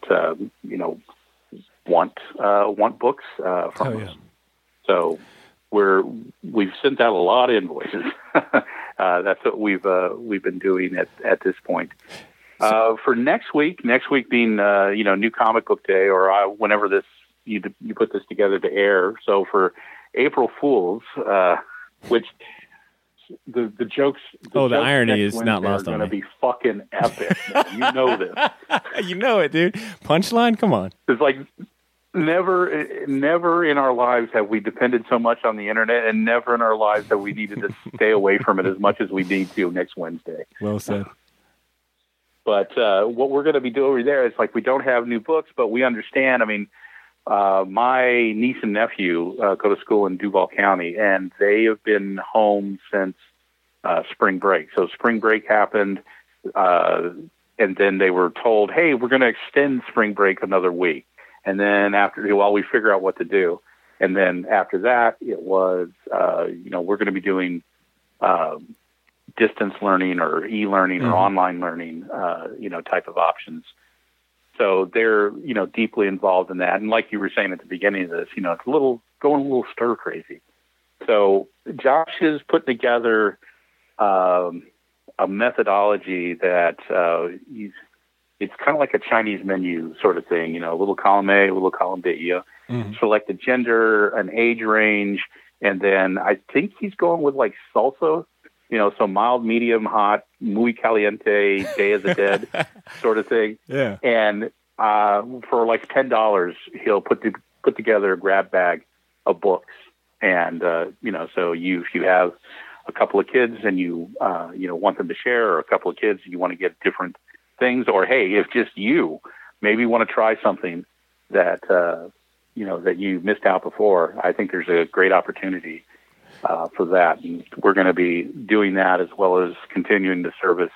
want books from us. So we've sent out a lot of invoices. That's what we've been doing at this point. For next week being New Comic Book Day, or whenever you put this together to air. So for April Fools, which the jokes. The
irony is not lost on me.
Going to be fucking epic. You know this.
You know it, dude. Punchline. Come on.
It's like. Never in our lives have we depended so much on the internet, and never in our lives have we needed to stay away from it as much as we need to next Wednesday.
Well said.
But what we're going to be doing over there is we don't have new books, but we understand. I mean, my niece and nephew go to school in Duval County, and they have been home since spring break. So spring break happened, and then they were told, hey, we're going to extend spring break another week. And then while we figure out what to do, and then after that, it was, we're going to be doing distance learning or e-learning or online learning, type of options. So they're, deeply involved in that. And like you were saying at the beginning of this, it's going a little stir crazy. So Josh is putting together a methodology that it's kind of like a Chinese menu sort of thing, a little column A, a little column B. Select a gender, an age range, and then I think he's going with salsa, so mild, medium, hot, muy caliente, Day of the Dead sort of thing.
Yeah.
And for $10, he'll put together a grab bag of books, and so if you have a couple of kids and you want them to share, or a couple of kids and you want to get different things, or hey, if just you maybe want to try something that that you missed out before, I think there's a great opportunity for that. And we're going to be doing that as well as continuing to service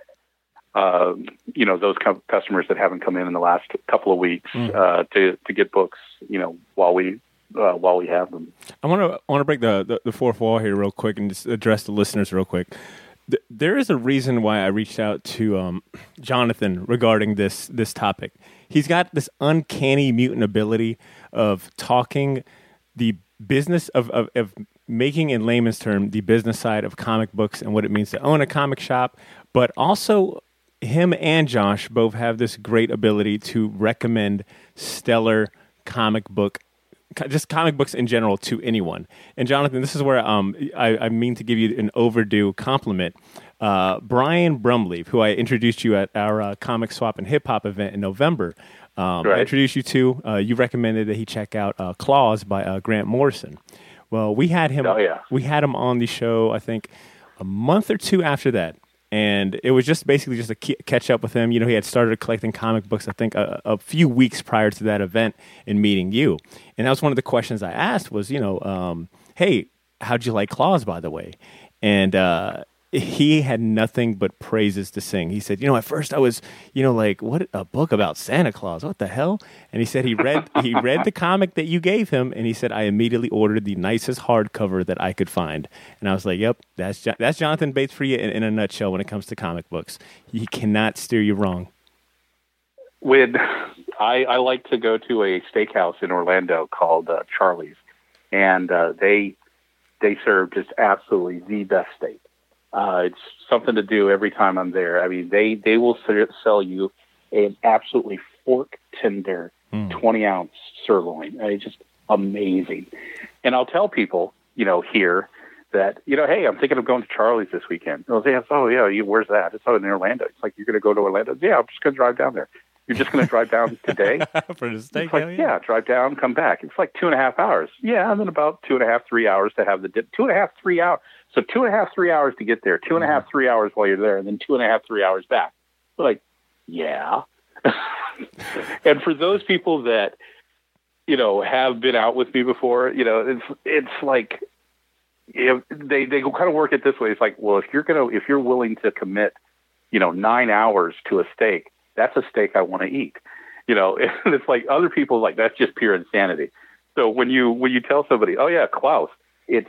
those customers that haven't come in the last couple of weeks to get books, while we have them.
I want to break the fourth wall here real quick and just address the listeners real quick. There is a reason why I reached out to Jonathan regarding this topic. He's got this uncanny mutant ability of talking the business of making, in layman's term, the business side of comic books and what it means to own a comic shop, but also him and Josh both have this great ability to recommend stellar comic books in general to anyone. And Jonathan, this is where I mean to give you an overdue compliment. Brian Brumleve, who I introduced you at our Comic Swap and Hip Hop event in November, I introduced you to, you recommended that he check out Claws by Grant Morrison. Well, we had him on the show, I think, a month or two after that. And it was just basically just a catch up with him. He had started collecting comic books, I think, a few weeks prior to that event and meeting you. And that was one of the questions I asked was, hey, how'd you like Claws, by the way? And he had nothing but praises to sing. He said, at first I was, like, what, a book about Santa Claus? What the hell? And he said he read the comic that you gave him, and he said, I immediately ordered the nicest hardcover that I could find. And I was like, yep, that's Jonathan Bates for you in a nutshell when it comes to comic books. He cannot steer you wrong.
When I like to go to a steakhouse in Orlando called Charlie's, and they serve just absolutely the best steak. It's something to do every time I'm there. I mean, they will sell you an absolutely fork tender 20-ounce sirloin. It's just amazing. And I'll tell people, here that, hey, I'm thinking of going to Charlie's this weekend. They'll say, where's that? It's out in Orlando. It's like, you're going to go to Orlando? Yeah, I'm just going to drive down there. You're just going to drive down today?
For the steak?
It's like, yeah, drive down, come back. It's like 2.5 hours. Yeah, and then about 2.5, 3 hours to have the dip. 2.5, 3 hours. So 2.5, 3 hours to get there. 2.5, 3 hours while you're there, and then 2.5, 3 hours back. We're like, yeah. And for those people that, have been out with me before, it's like, they kind of work it this way. It's like, well, if you're willing to commit, 9 hours to a steak, that's a steak I want to eat. And it's like other people like, that's just pure insanity. So when you tell somebody, oh yeah, Klaus, it's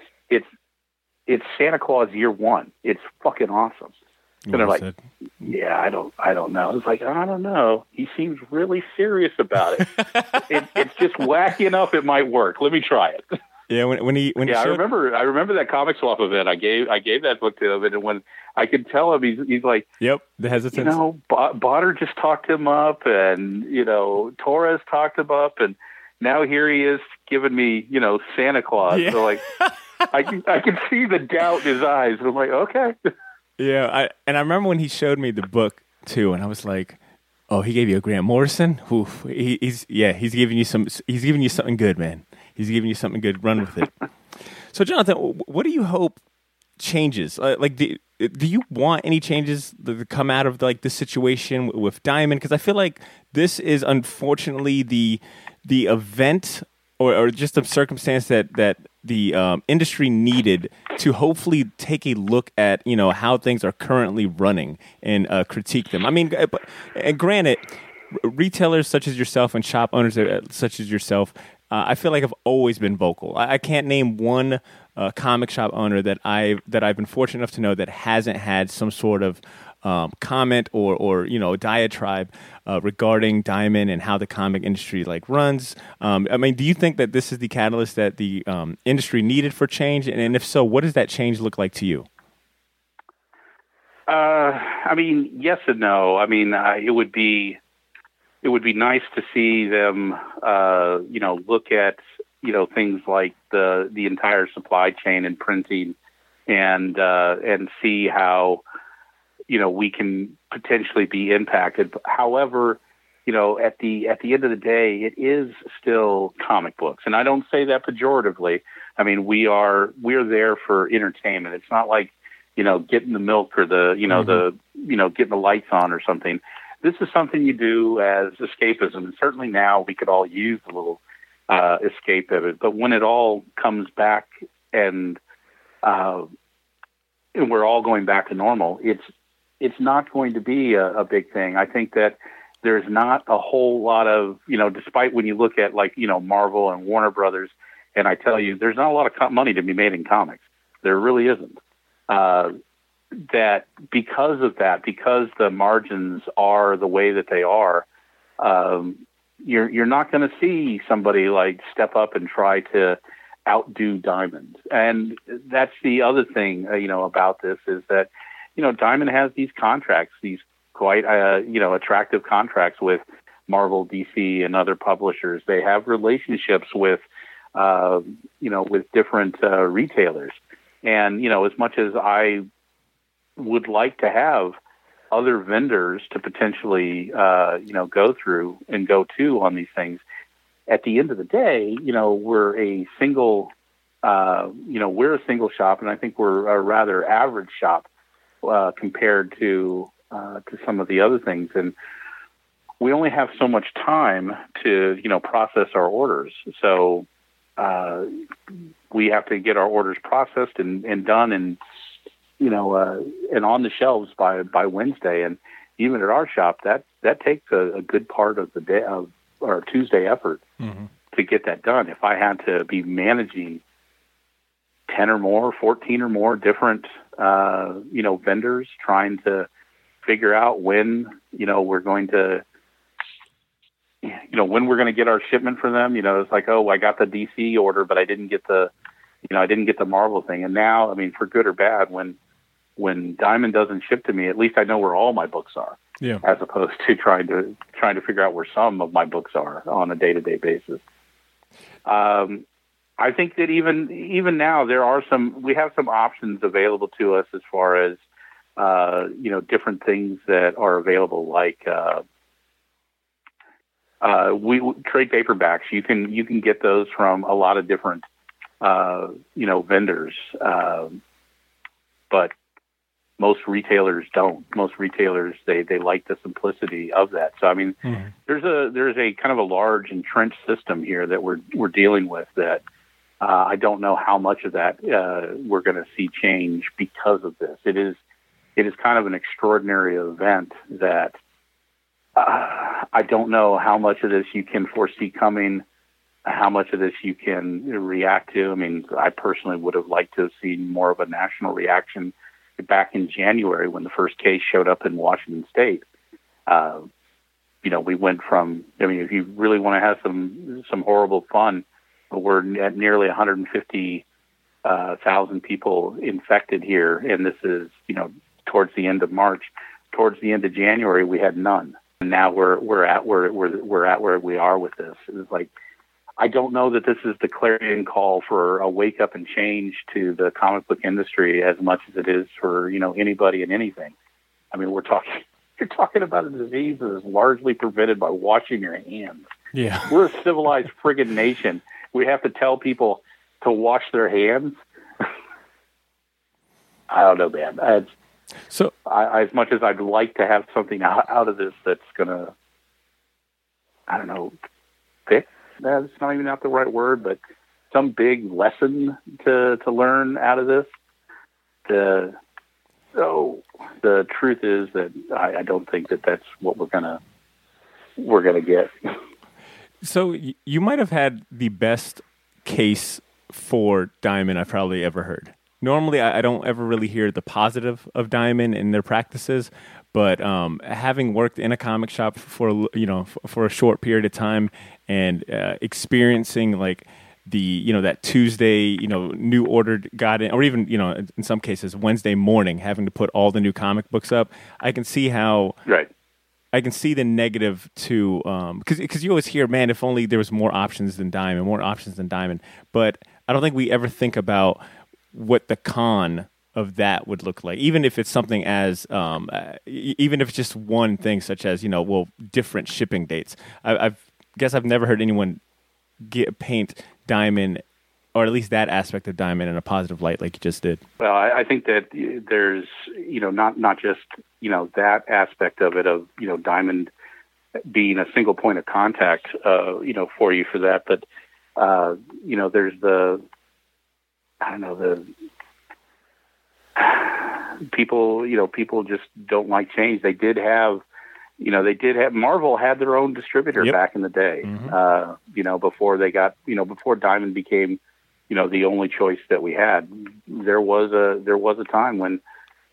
Santa Claus Year One. It's fucking awesome. And they're like, yeah, I don't know. It's like, I don't know. He seems really serious about it. It's just wacky enough. It might work. Let me try it.
Yeah. When he
I remember that Comic Swap event. I gave that book to him, and when I could tell him, he's like,
yep, the hesitance.
Botter just talked him up, and Torres talked him up, and now here he is giving me, Santa Claus. Yeah. So like, I can see the doubt in his eyes. And I'm like, okay.
Yeah, I remember when he showed me the book too, and I was like, "Oh, he gave you a Grant Morrison? Oof, he's giving you something good, man. He's giving you something good. Run with it." So, Jonathan, what do you hope changes? Do you want any changes to come out of this situation with Diamond? Because I feel like this is unfortunately the event or just a circumstance that the industry needed to hopefully take a look at how things are currently running and critique them. I mean, and granted, retailers such as yourself and shop owners such as yourself, I feel like I've always been vocal. I can't name one comic shop owner that I've been fortunate enough to know that hasn't had some sort of comment or diatribe regarding Diamond and how the comic industry runs. I mean, do you think that this is the catalyst that the industry needed for change? And if so, what does that change look like to you?
I mean, yes and no. I mean, it would be nice to see them, look at things like the entire supply chain and printing, and see how we can potentially be impacted. However, at the end of the day, it is still comic books, and I don't say that pejoratively. I mean, we're there for entertainment. It's not like getting the milk or the getting the lights on or something. this is something you do as escapism. And certainly now we could all use a little escape of it. But when it all comes back and we're all going back to normal, it's not going to be a big thing. I think that there's not a whole lot of, despite when you look at like, Marvel and Warner Brothers, and I tell you, there's not a lot of money to be made in comics. There really isn't. That because the margins are the way that they are, you're not going to see somebody like step up and try to outdo Diamond. And that's the other thing, about this is that, Diamond has these contracts, these quite, attractive contracts with Marvel, DC, and other publishers. They have relationships with, with different retailers. And, as much as I would like to have other vendors to potentially, go through and go to on these things, at the end of the day, we're a single, we're a single shop, and I think we're a rather average shop compared to some of the other things. And we only have so much time to, process our orders. So we have to get our orders processed and done and, and on the shelves by Wednesday. And even at our shop, that takes a good part of the day of our Tuesday effort to get that done. If I had to be managing 10 or more, 14 or more different, vendors trying to figure out when, we're going to, when we're going to get our shipment for them, it's like, oh, I got the DC order, but I didn't get the Marvel thing. And now, I mean, for good or bad, when Diamond doesn't ship to me, at least I know where all my books are. Yeah. As opposed to trying to figure out where some of my books are on a day-to-day basis. I think that even now we have some options available to us as far as different things that are available, like trade paperbacks. You can get those from a lot of different vendors, but most retailers don't. Most retailers they like the simplicity of that. So I mean, there's a kind of a large entrenched system here that we're dealing with that. I don't know how much of that we're going to see change because of this. It is kind of an extraordinary event that I don't know how much of this you can foresee coming, how much of this you can react to. I mean, I personally would have liked to have seen more of a national reaction back in January when the first case showed up in Washington State. We went from, if you really want to have some horrible fun, we're at nearly 150,000 people infected here, and this is, towards the end of March. Towards the end of January, we had none, and now we're at where we are with this. It's like, I don't know that this is the clarion call for a wake up and change to the comic book industry as much as it is for anybody and anything. I mean, you're talking about a disease that is largely prevented by washing your hands. Yeah, we're a civilized friggin' nation. We have to tell people to wash their hands. I don't know, man. So, as much as I'd like to have something out of this that's gonna, I don't know, fix. That's not even the right word, but some big lesson to learn out of this. So the truth is that I don't think that that's what we're gonna get.
So you might have had the best case for Diamond I've probably ever heard. Normally, I don't ever really hear the positive of Diamond in their practices, but having worked in a comic shop for a short period of time and experiencing like the that Tuesday new order got in, or even in some cases Wednesday morning having to put all the new comic books up, I can see how I can see the negative to because you always hear, man, if only there was more options than Diamond. But I don't think we ever think about what the con of that would look like, even if it's something as even if it's just one thing, such as different shipping dates. I guess I've never heard anyone paint Diamond or at least that aspect of Diamond in a positive light, like you just did?
Well, I think that there's, not just, that aspect of it, of, Diamond being a single point of contact, for you for that. But, there's people just don't like change. They did have Marvel had their own distributor back in the day, before they got, before Diamond became, the only choice that we had. There was a time when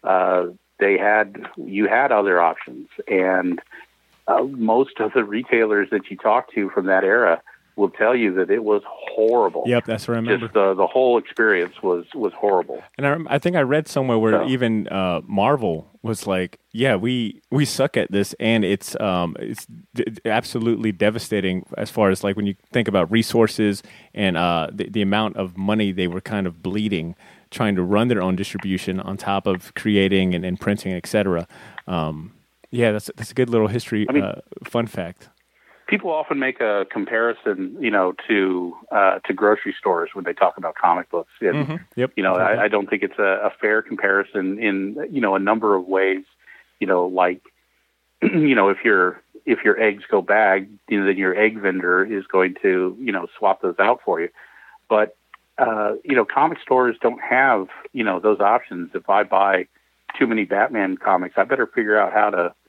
you had other options, and most of the retailers that you talk to from that era will tell you that it was horrible.
Yep, that's what I remember.
Just the whole experience was horrible.
And I think I read somewhere where even Marvel was like, "Yeah, we suck at this, and it's absolutely devastating as far as like when you think about resources and the amount of money they were kind of bleeding trying to run their own distribution on top of creating and printing, etc." That's a good little history fun fact.
People often make a comparison, to grocery stores when they talk about comic books. And, I don't think it's a fair comparison in, a number of ways. Like, if your eggs go bad, then your egg vendor is going to, swap those out for you. But, comic stores don't have, those options. If I buy too many Batman comics, I better figure out how to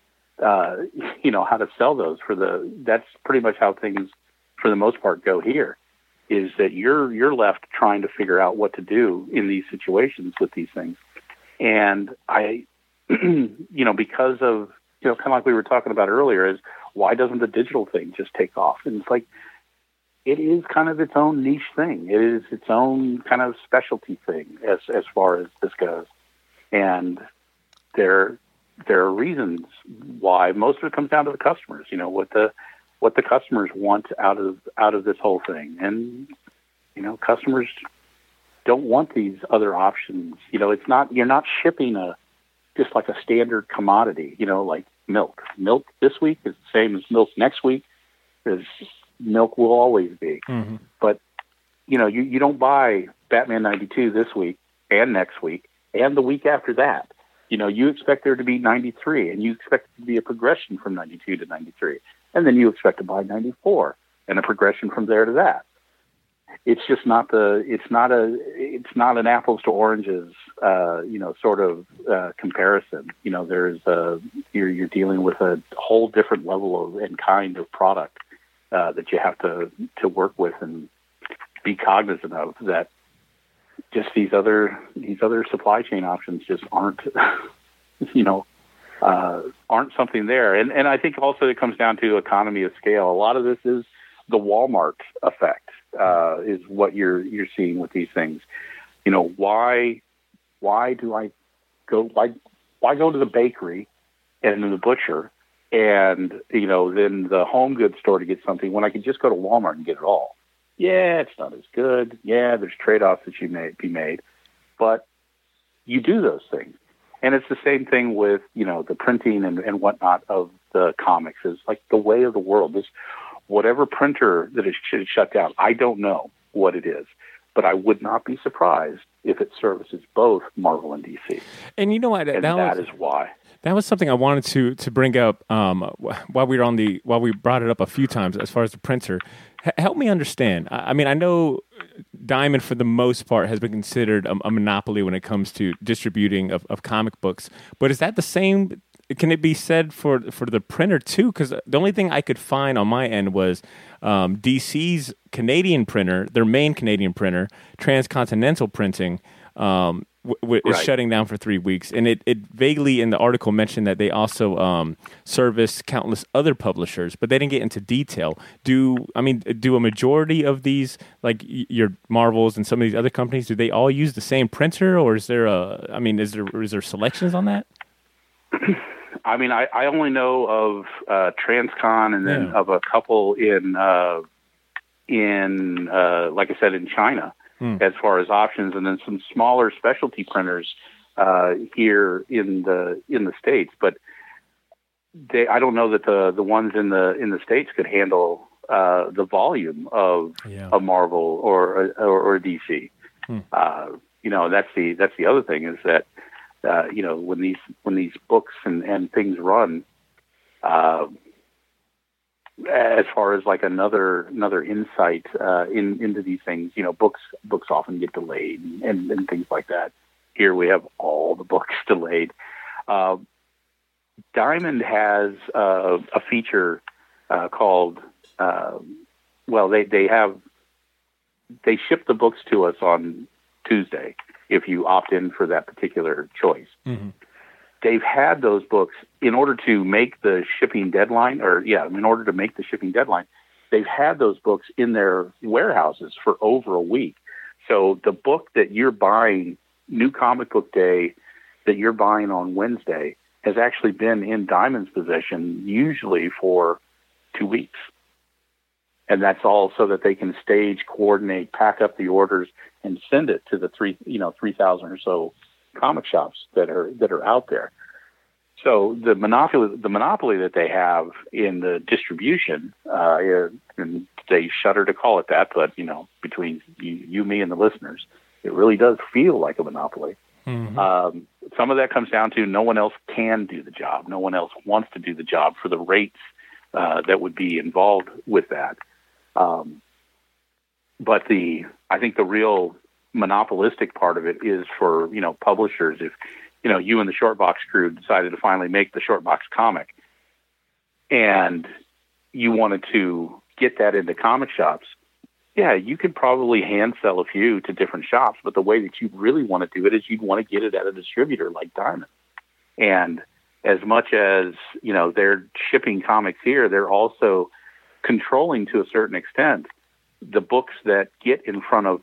sell those that's pretty much how things for the most part go here, is that you're left trying to figure out what to do in these situations with these things. And I, because of, kind of like we were talking about earlier, is why doesn't the digital thing just take off? And it's like, it is kind of its own niche thing. It is its own kind of specialty thing as far as this goes. And there are reasons why. Most of it comes down to the customers, what the customers want out of this whole thing. And, customers don't want these other options. It's not, you're not shipping just like a standard commodity, like milk. Milk this week is the same as milk next week, as milk will always be. Mm-hmm. But, you don't buy Batman 92 this week and next week and the week after that. You expect there to be 93, and you expect it to be a progression from 92 to 93. And then you expect to buy 94 and a progression from there to that. It's just not it's not an apples to oranges, sort of comparison. You're dealing with a whole different level and kind of product that you have to work with and be cognizant of, that just these other supply chain options just aren't something there. And I think also it comes down to economy of scale. A lot of this is the Walmart effect, is what you're seeing with these things. Why do I go, why go to the bakery and the butcher and, then the home goods store to get something when I could just go to Walmart and get it all? Yeah, it's not as good. Yeah, there's trade-offs that you may be made, but you do those things. And it's the same thing with, the printing and whatnot of the comics. Is like the way of the world. This, whatever printer that is shut down, I don't know what it is, but I would not be surprised if it services both Marvel and DC.
And you know what?
That is why.
That was something I wanted to bring up while we brought it up a few times as far as the printer. Help me understand. I mean, I know Diamond for the most part has been considered a monopoly when it comes to distributing of comic books, but is that the same? Can it be said for the printer too? Because the only thing I could find on my end was DC's Canadian printer, their main Canadian printer, Transcontinental Printing, is shutting down for 3 weeks. And it vaguely in the article mentioned that they also service countless other publishers, but they didn't get into detail. Do a majority of these, like your Marvels and some of these other companies, do they all use the same printer, or is there is there selections on that?
I mean, I only know of Transcon, and then of a couple in like I said, in China, as far as options, and then some smaller specialty printers here in the States. But I don't know that the ones in the States could handle the volume of a Marvel or a DC. That's the other thing is that when these books and things run, as far as like another insight into these things, books often get delayed and things like that. Here we have all the books delayed. Diamond has a feature called they ship the books to us on Tuesday if you opt in for that particular choice. Mm-hmm. They've had those books in order to make the shipping deadline, they've had those books in their warehouses for over a week. So the book that you're buying, New Comic Book Day, that you're buying on Wednesday, has actually been in Diamond's possession usually for 2 weeks. And that's all so that they can stage, coordinate, pack up the orders, and send it to the 3,000 or so comic shops that are out there. So the monopoly that they have in the distribution, and they shudder to call it that, but between you, me, and the listeners, it really does feel like a monopoly. Mm-hmm. Some of that comes down to no one else can do the job. No one else wants to do the job for the rates that would be involved with that. But I think the real monopolistic part of it is for, publishers. If, you and the Shortbox crew decided to finally make the Shortbox comic and you wanted to get that into comic shops, yeah, you could probably hand sell a few to different shops, but the way that you really want to do it is you'd want to get it at a distributor like Diamond. And as much as, they're shipping comics here, they're also controlling to a certain extent the books that get in front of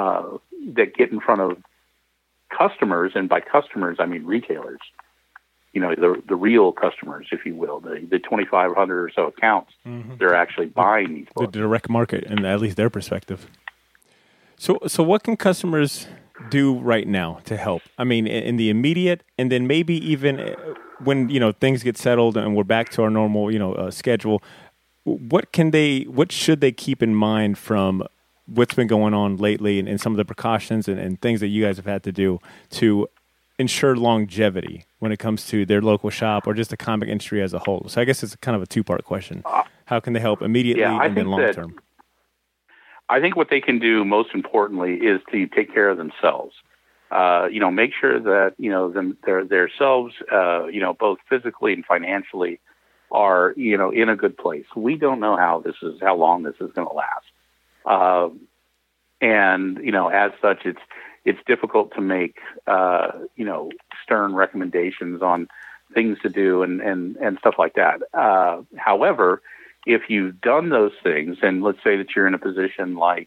customers, and by customers I mean retailers. The real customers, if you will, the 2,500 or so accounts. Mm-hmm. They're actually buying these books.
The direct market, and at least their perspective. So what can customers do right now to help? I mean, in the immediate, and then maybe even when things get settled and we're back to our normal schedule. What should they keep in mind from what's been going on lately and some of the precautions and things that you guys have had to do to ensure longevity when it comes to their local shop or just the comic industry as a whole? So I guess it's kind of a two-part question. How can they help immediately and then long-term?
I think what they can do most importantly is to take care of themselves. Make sure that, themselves, both physically and financially are, in a good place. We don't know how long this is going to last. And, as such, it's difficult to make, stern recommendations on things to do and stuff like that. However, if you've done those things, and let's say that you're in a position like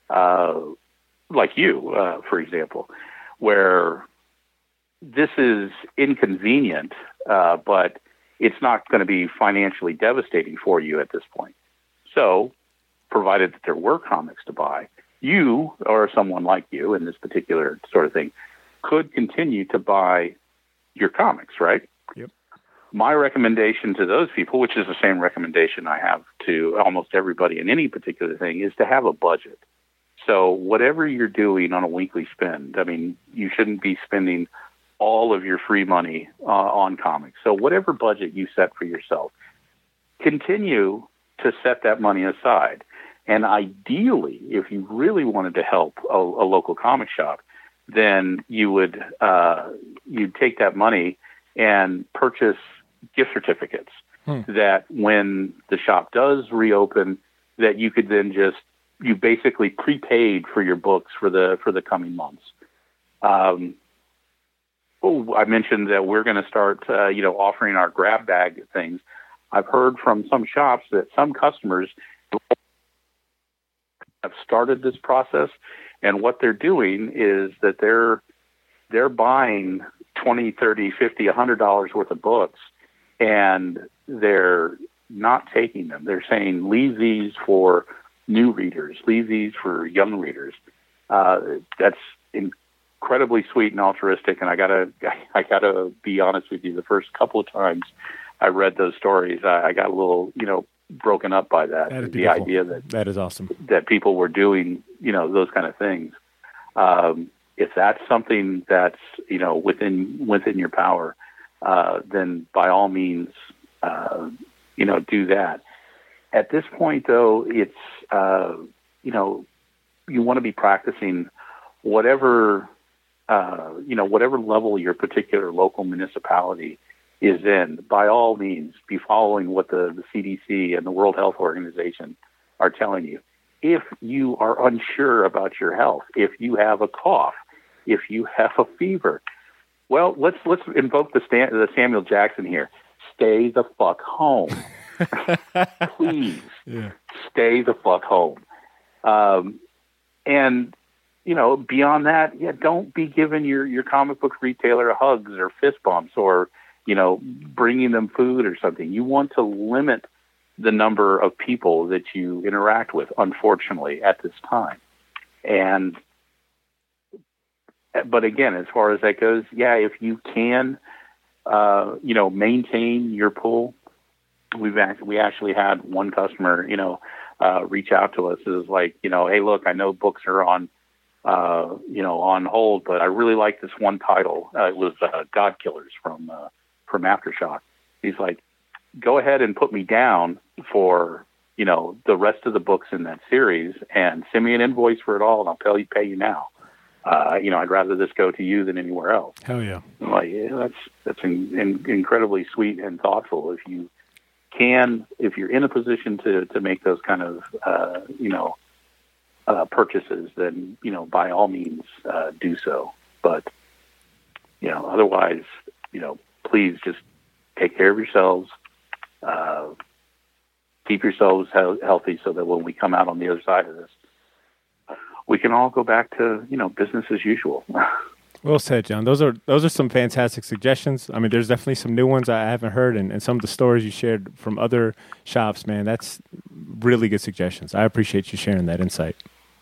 you, for example, where this is inconvenient, but it's not going to be financially devastating for you at this point. So, provided that there were comics to buy, you or someone like you in this particular sort of thing could continue to buy your comics, right?
Yep.
My recommendation to those people, which is the same recommendation I have to almost everybody in any particular thing, is to have a budget. So whatever you're doing on a weekly spend, I mean, you shouldn't be spending all of your free money on comics. So whatever budget you set for yourself, continue to set that money aside. And ideally, if you really wanted to help a local comic shop, then you would you'd take that money and purchase gift certificates that when the shop does reopen, that you could then you basically prepaid for your books for the coming months. I mentioned that we're going to start offering our grab bag things. I've heard from some shops that some customers have started this process, and what they're doing is that they're buying $20, $30, $50, $100 worth of books, and they're not taking them. They're saying, leave these for new readers, leave these for young readers. That's incredibly sweet and altruistic, and I gotta be honest with you. The first couple of times I read those stories, I got a little, broken up by that.
That is
The
beautiful.
idea
That is awesome.
that people were doing, those kind of things. If that's something that's, within your power, then by all means, do that. At this point, though, it's, you want to be practicing whatever level your particular local municipality is in. By all means, be following what the CDC and the World Health Organization are telling you. If you are unsure about your health, if you have a cough, if you have a fever, well, let's invoke the Samuel Jackson here. Stay the fuck home. Please stay the fuck home. And, beyond that, don't be giving your comic book retailer hugs or fist bumps or, bringing them food or something. You want to limit the number of people that you interact with, unfortunately, at this time. But again, as far as that goes, if you can, maintain your pull. We actually had one customer, reach out to us. It was like, hey, look, I know books are on hold, but I really like this one title. It was God Killers from Aftershock. He's like, go ahead and put me down for, the rest of the books in that series and send me an invoice for it all, and I'll pay you now. I'd rather this go to you than anywhere else.
Hell yeah.
I'm like, that's incredibly sweet and thoughtful. If you can, if you're in a position to make those kind of, purchases, then, by all means, do so. But, otherwise, please just take care of yourselves, keep yourselves healthy so that when we come out on the other side of this, we can all go back to, business as usual.
Well said, John. Those are some fantastic suggestions. I mean, there's definitely some new ones I haven't heard, and some of the stories you shared from other shops, man, that's really good suggestions. I appreciate you sharing that insight.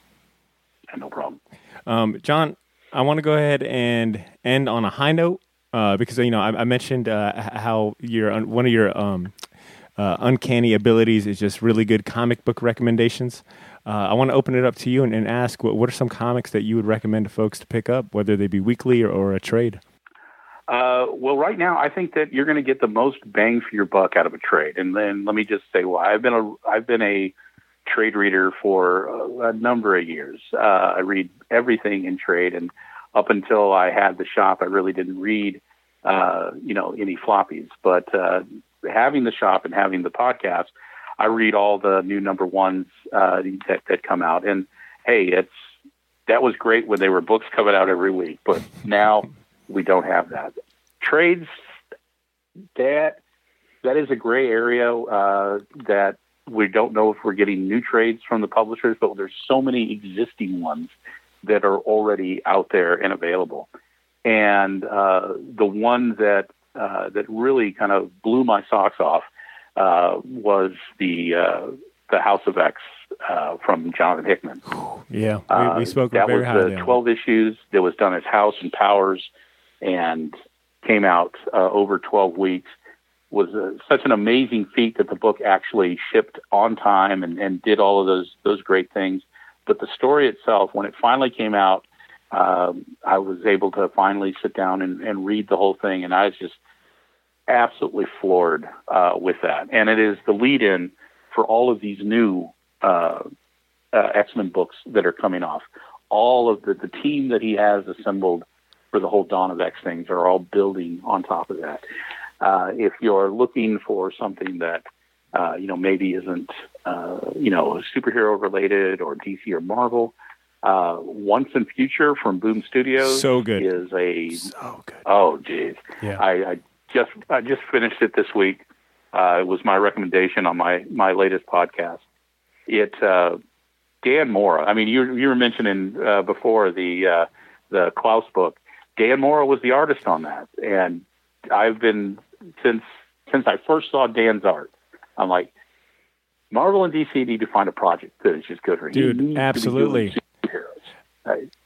No problem.
John, I want to go ahead and end on a high note because, I mentioned how one of your uncanny abilities is just really good comic book recommendations. I want to open it up to you and ask, what are some comics that you would recommend to folks to pick up, whether they be weekly or a trade?
Well, right now, I think that you're going to get the most bang for your buck out of a trade. And then let me just say why. I've been a trade reader for a number of years. I read everything in trade, and up until I had the shop, I really didn't read, any floppies. But having the shop and having the podcast, I read all the new number ones that come out. And hey, that was great when there were books coming out every week, but now we don't have that. Trades, that is a gray area that we don't know if we're getting new trades from the publishers, but there's so many existing ones that are already out there and available. And the one that really kind of blew my socks off was the House of X from Jonathan Hickman.
Yeah, we spoke
that
very
was
highly.
The 12 issues that was done as House and Powers and came out over 12 weeks. Was such an amazing feat that the book actually shipped on time and did all of those great things. But the story itself, when it finally came out, I was able to finally sit down and read the whole thing, and I was just absolutely floored with that. And it is the lead-in for all of these new X-Men books that are coming off. All of the team that he has assembled for the whole Dawn of X things are all building on top of that. If you're looking for something that maybe isn't superhero related or DC or Marvel, Once and Future from Boom Studios
so good.
Is
so good.
Oh, geez.
Yeah.
I just finished it this week. It was my recommendation on my latest podcast. Dan Mora. I mean, you were mentioning before the Klaus book. Dan Mora was the artist on that, and I've been since I first saw Dan's art. I'm like, Marvel and DC need to find a project that is just good for him.
Dude, absolutely.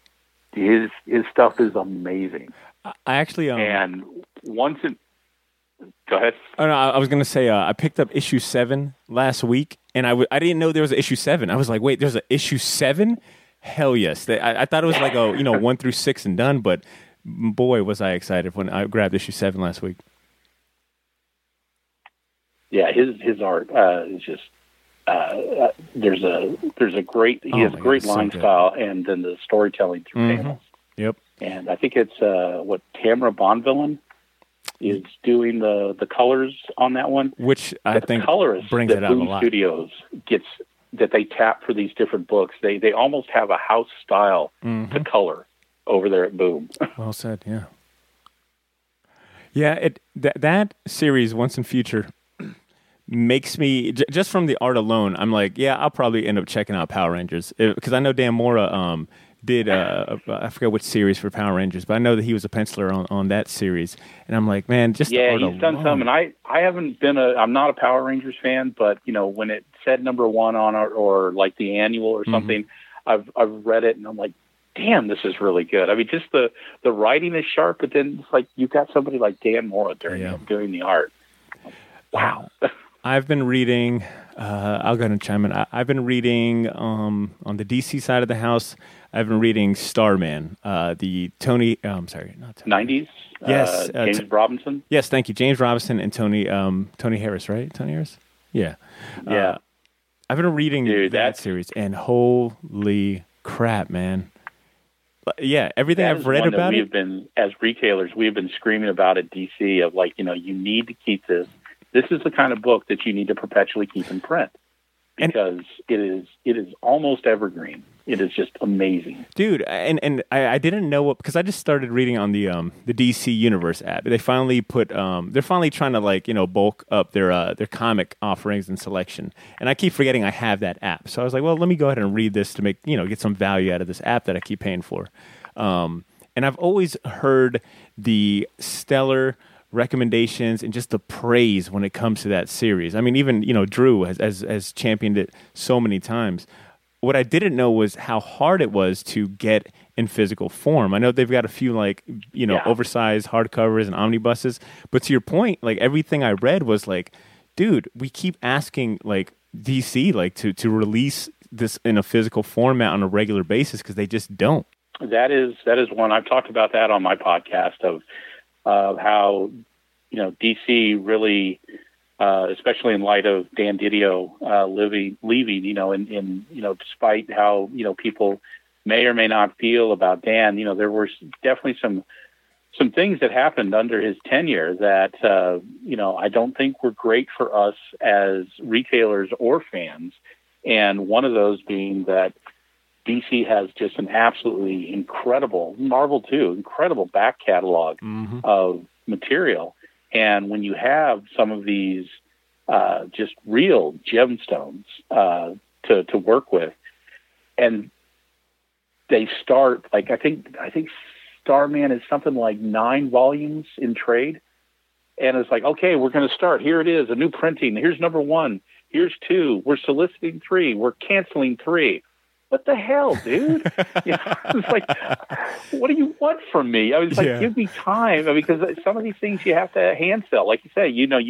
His stuff is amazing.
I actually
and once it. Go ahead.
Oh, no, I was going to say I picked up issue 7 last week, and I didn't know there was an issue 7. I was like, wait, there's an issue 7? Hell yes. I thought it was like 1 through 6 and done, but boy, was I excited when I grabbed issue 7 last week.
Yeah, his art is just there's a great has a great line style, and then the storytelling through panels.
Yep.
And I think it's Tamara Bonvillain is doing the colors on that one,
which I think
colorist
brings it out
Boom
a lot.
Studios gets that they tap for these different books. They almost have a house style to color over there at Boom.
Well said. Yeah. Yeah. That series, Once and Future, makes me just from the art alone. I'm like, yeah, I'll probably end up checking out Power Rangers because I know Dan Mora did I forget which series for Power Rangers, but I know that he was a penciler on that series, and I'm like, man, just the art
he's done some, and I haven't been I'm not a Power Rangers fan, but when it said number 1 on it or like the annual or something, I've read it and I'm like, damn, this is really good. I mean, just the writing is sharp, but then it's like you've got somebody like Dan Mora doing the art. Wow.
I've been reading. I'll go ahead and chime in. I've been reading on the DC side of the house. I've been reading Starman, the Tony. I'm sorry, not Tony.
90s.
Yes,
James Robinson.
Yes, thank you, James Robinson and Tony Harris, right? Tony Harris. Yeah.
Yeah.
I've been reading that series, and holy crap, man! Yeah, everything I've read about it.
As retailers, we have been screaming about at DC of like, you need to keep this. This is the kind of book that you need to perpetually keep in print because it is almost evergreen. It is just amazing,
dude. And I didn't know what, because I just started reading on the DC Universe app. They finally put they're finally trying to bulk up their comic offerings and selection. And I keep forgetting I have that app. So I was like, well, let me go ahead and read this to make get some value out of this app that I keep paying for. And I've always heard the stellar recommendations and just the praise when it comes to that series. I mean, even Drew has championed it so many times. What I didn't know was how hard it was to get in physical form. I know they've got a few oversized hardcovers and omnibuses, but to your point, like everything I read was like, dude, we keep asking like DC to release this in a physical format on a regular basis because they just don't.
That is one I've talked about that on my podcast of how DC really. Especially in light of Dan Didio leaving, and despite how people may or may not feel about Dan, there were definitely some things that happened under his tenure that I don't think were great for us as retailers or fans. And one of those being that DC has just an absolutely incredible, Marvel too, incredible back catalog of material. And when you have some of these just real gemstones to work with, and they start I think Starman is something like 9 volumes in trade, and it's like, okay, we're going to start. Here it is, a new printing. Here's number 1. Here's 2. We're soliciting 3. We're canceling 3. What the hell, dude? It's like, what do you want from me? I was like, give me time, because some of these things you have to hand sell. Like you say,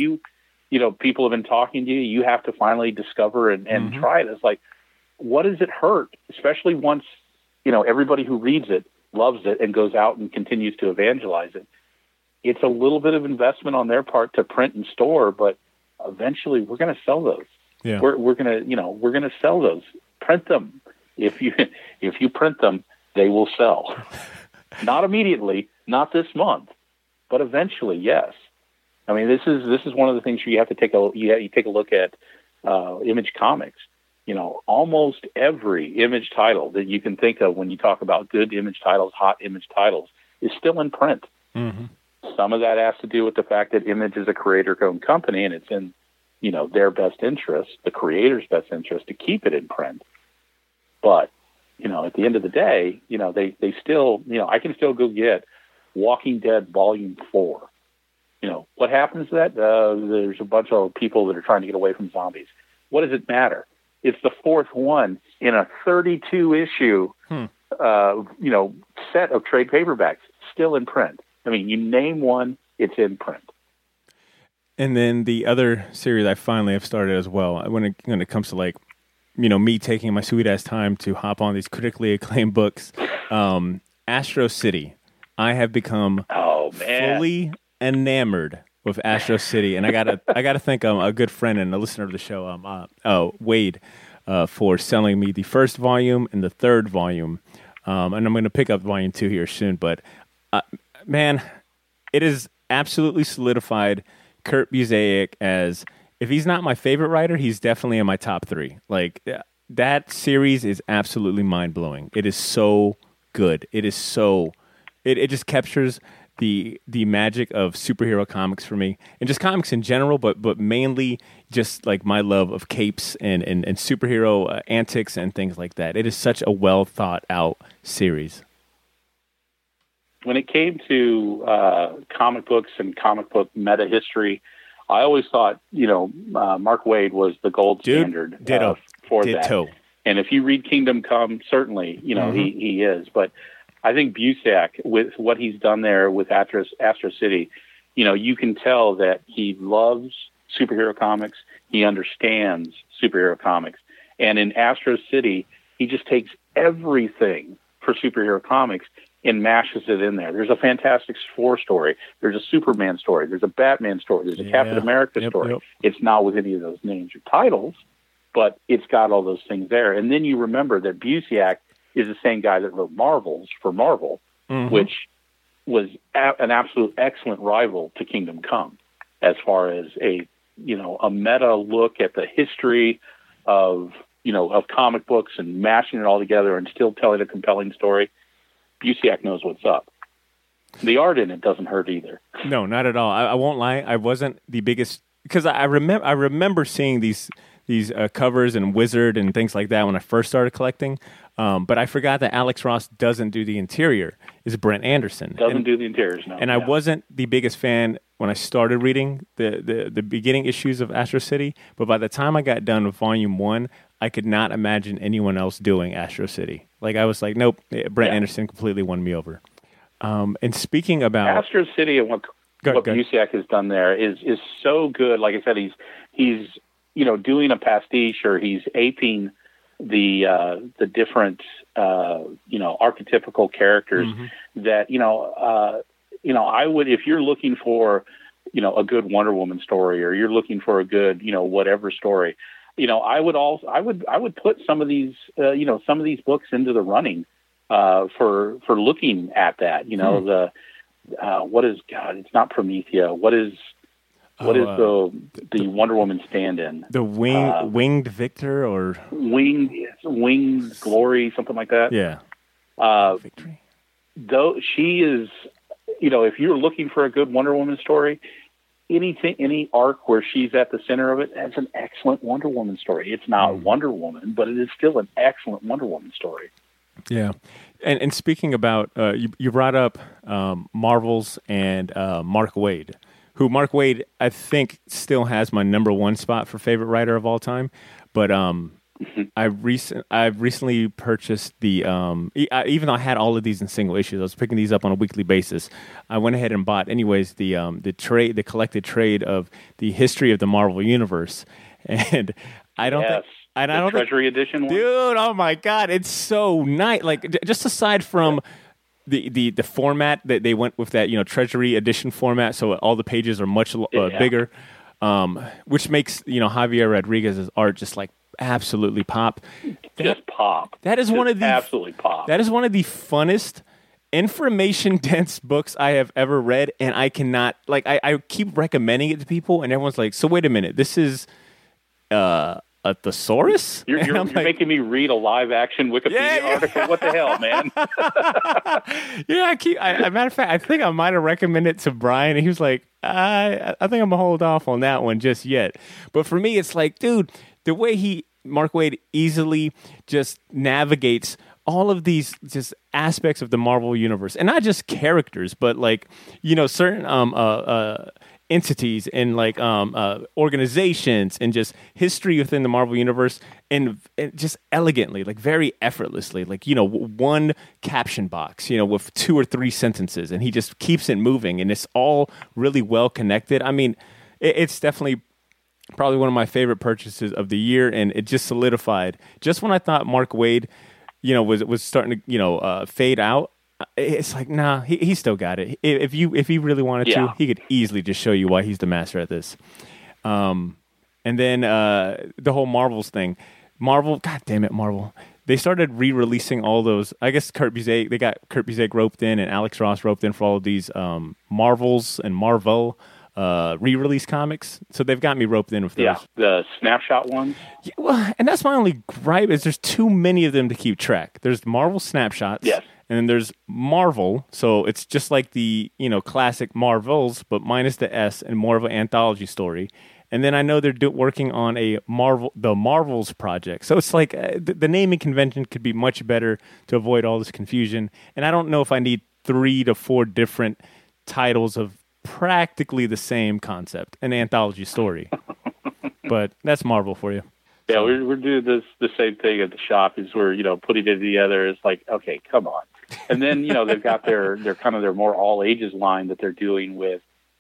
people have been talking to you. You have to finally discover and try it. It's like, what does it hurt? Especially once, everybody who reads it loves it and goes out and continues to evangelize it. It's a little bit of investment on their part to print and store, but eventually we're going to sell those.
Yeah.
We're going to sell those. Print them. If you print them, they will sell. Not immediately, not this month, but eventually, yes. I mean, this is one of the things you have to take a look at Image Comics. Almost every Image title that you can think of when you talk about good Image titles, hot Image titles, is still in print. Mm-hmm. Some of that has to do with the fact that Image is a creator-owned company, and it's in their best interest, the creator's best interest, to keep it in print. But, at the end of the day, they still, I can still go get Walking Dead Volume 4. What happens to that? There's a bunch of people that are trying to get away from zombies. What does it matter? It's the 4th one in a 32-issue, set of trade paperbacks, still in print. I mean, you name one, it's in print.
And then the other series I finally have started as well, when it comes to like, me taking my sweet ass time to hop on these critically acclaimed books, Astro City. I have become fully enamored with Astro City, and I gotta thank a good friend and a listener of the show, Wade, for selling me the first volume and the third volume, and I'm going to pick up volume 2 here soon. But man, it is absolutely solidified Kurt Busiek as, if he's not my favorite writer, he's definitely in my top 3. Like, that series is absolutely mind blowing. It is so good. It is so. It just captures the magic of superhero comics for me, and just comics in general, but mainly just like my love of capes and superhero antics and things like that. It is such a well thought out series.
When it came to comic books and comic book meta history, I always thought, Mark Waid was the gold standard for that. And if you read Kingdom Come, certainly, he is. But I think Busiek, with what he's done there with Astro City, you can tell that he loves superhero comics. He understands superhero comics. And in Astro City, he just takes everything for superhero comics and mashes it in there. There's a Fantastic Four story. There's a Superman story. There's a Batman story. There's a Captain America story. Yep. It's not with any of those names or titles, but it's got all those things there. And then you remember that Busiek is the same guy that wrote Marvels for Marvel, which was an absolute excellent rival to Kingdom Come, as far as a meta look at the history of comic books and mashing it all together and still telling a compelling story. Busiek knows what's up. The art in it doesn't hurt either.
No, not at all. I won't lie. I wasn't the biggest, because I remember seeing these covers and Wizard and things like that when I first started collecting. But I forgot that Alex Ross doesn't do the interior. It's Brent Anderson.
Doesn't do the interiors, no.
And I wasn't the biggest fan when I started reading the beginning issues of Astro City. But by the time I got done with Volume 1, I could not imagine anyone else doing Astro City. Like, I was like, nope, Brent Anderson completely won me over. And speaking about
Astro City and what Busiek has done there is so good. Like I said, he's doing a pastiche, or he's aping the different archetypical characters that I would, if you're looking for a good Wonder Woman story, or you're looking for a good whatever story, I would put some of these books into the running for looking at that. The what is God? It's not Promethea. What is the Wonder Woman stand-in?
The winged Victor, or
winged Glory, something like that.
Yeah.
Victory. Though she is, if you're looking for a good Wonder Woman story, any arc where she's at the center of it, that's an excellent Wonder Woman story. It's not Wonder Woman, but it is still an excellent Wonder Woman story.
Yeah. And speaking about, you brought up Marvels and Mark Waid, who Mark Waid, I think, still has my number 1 spot for favorite writer of all time. But I've recently purchased the even though I had all of these in single issues, I was picking these up on a weekly basis. I went ahead and bought anyways the collected trade of the history of the Marvel Universe, and I don't think. And I don't
Treasury Edition one?
Dude, oh my God, it's so nice. Like, just aside from the format that they went with, that Treasury Edition format, so all the pages are much bigger, which makes Javier Rodriguez's art just like absolutely pop.
Pop.
That is one of the
absolutely pop.
That is one of the funnest, information dense books I have ever read, and I cannot I keep recommending it to people, and everyone's like, "So wait a minute, this is a thesaurus?"
You're making me read a live action Wikipedia article. What the hell, man?
Matter of fact, I think I might have recommended it to Brian, and he was like, I think I'm gonna hold off on that one just yet. But for me, it's like, dude, the way Mark Waid easily just navigates all of these just aspects of the Marvel universe, and not just characters, but certain entities and organizations and just history within the Marvel universe, and just elegantly, very effortlessly, one caption box, with 2 or 3 sentences, and he just keeps it moving, and it's all really well connected. I mean, it's definitely probably one of my favorite purchases of the year, and it just solidified. Just when I thought Mark Waid, was starting to fade out, it's like, nah, he still got it. If he really wanted to, he could easily just show you why he's the master at this. And then the whole Marvels thing. Marvel, God damn it, Marvel. They started re-releasing all those. I guess they got Kurt Busiek roped in and Alex Ross roped in for all of these Marvels and Marvel re-release comics. So they've got me roped in with those.
Yeah, the Snapshot ones.
Yeah, well, and that's my only gripe is there's too many of them to keep track. There's Marvel Snapshots.
Yes.
And then there's Marvel, so it's just like the classic Marvels, but minus the S, and more of an anthology story. And then I know they're working on the Marvels project. So it's like the naming convention could be much better to avoid all this confusion. And I don't know if I need 3 to 4 different titles of practically the same concept, an anthology story. But that's Marvel for you.
Yeah, we're doing the same thing at the shop. Is we're putting it together. It's like, okay, come on. And then they've got their kind of their more all ages line that they're doing with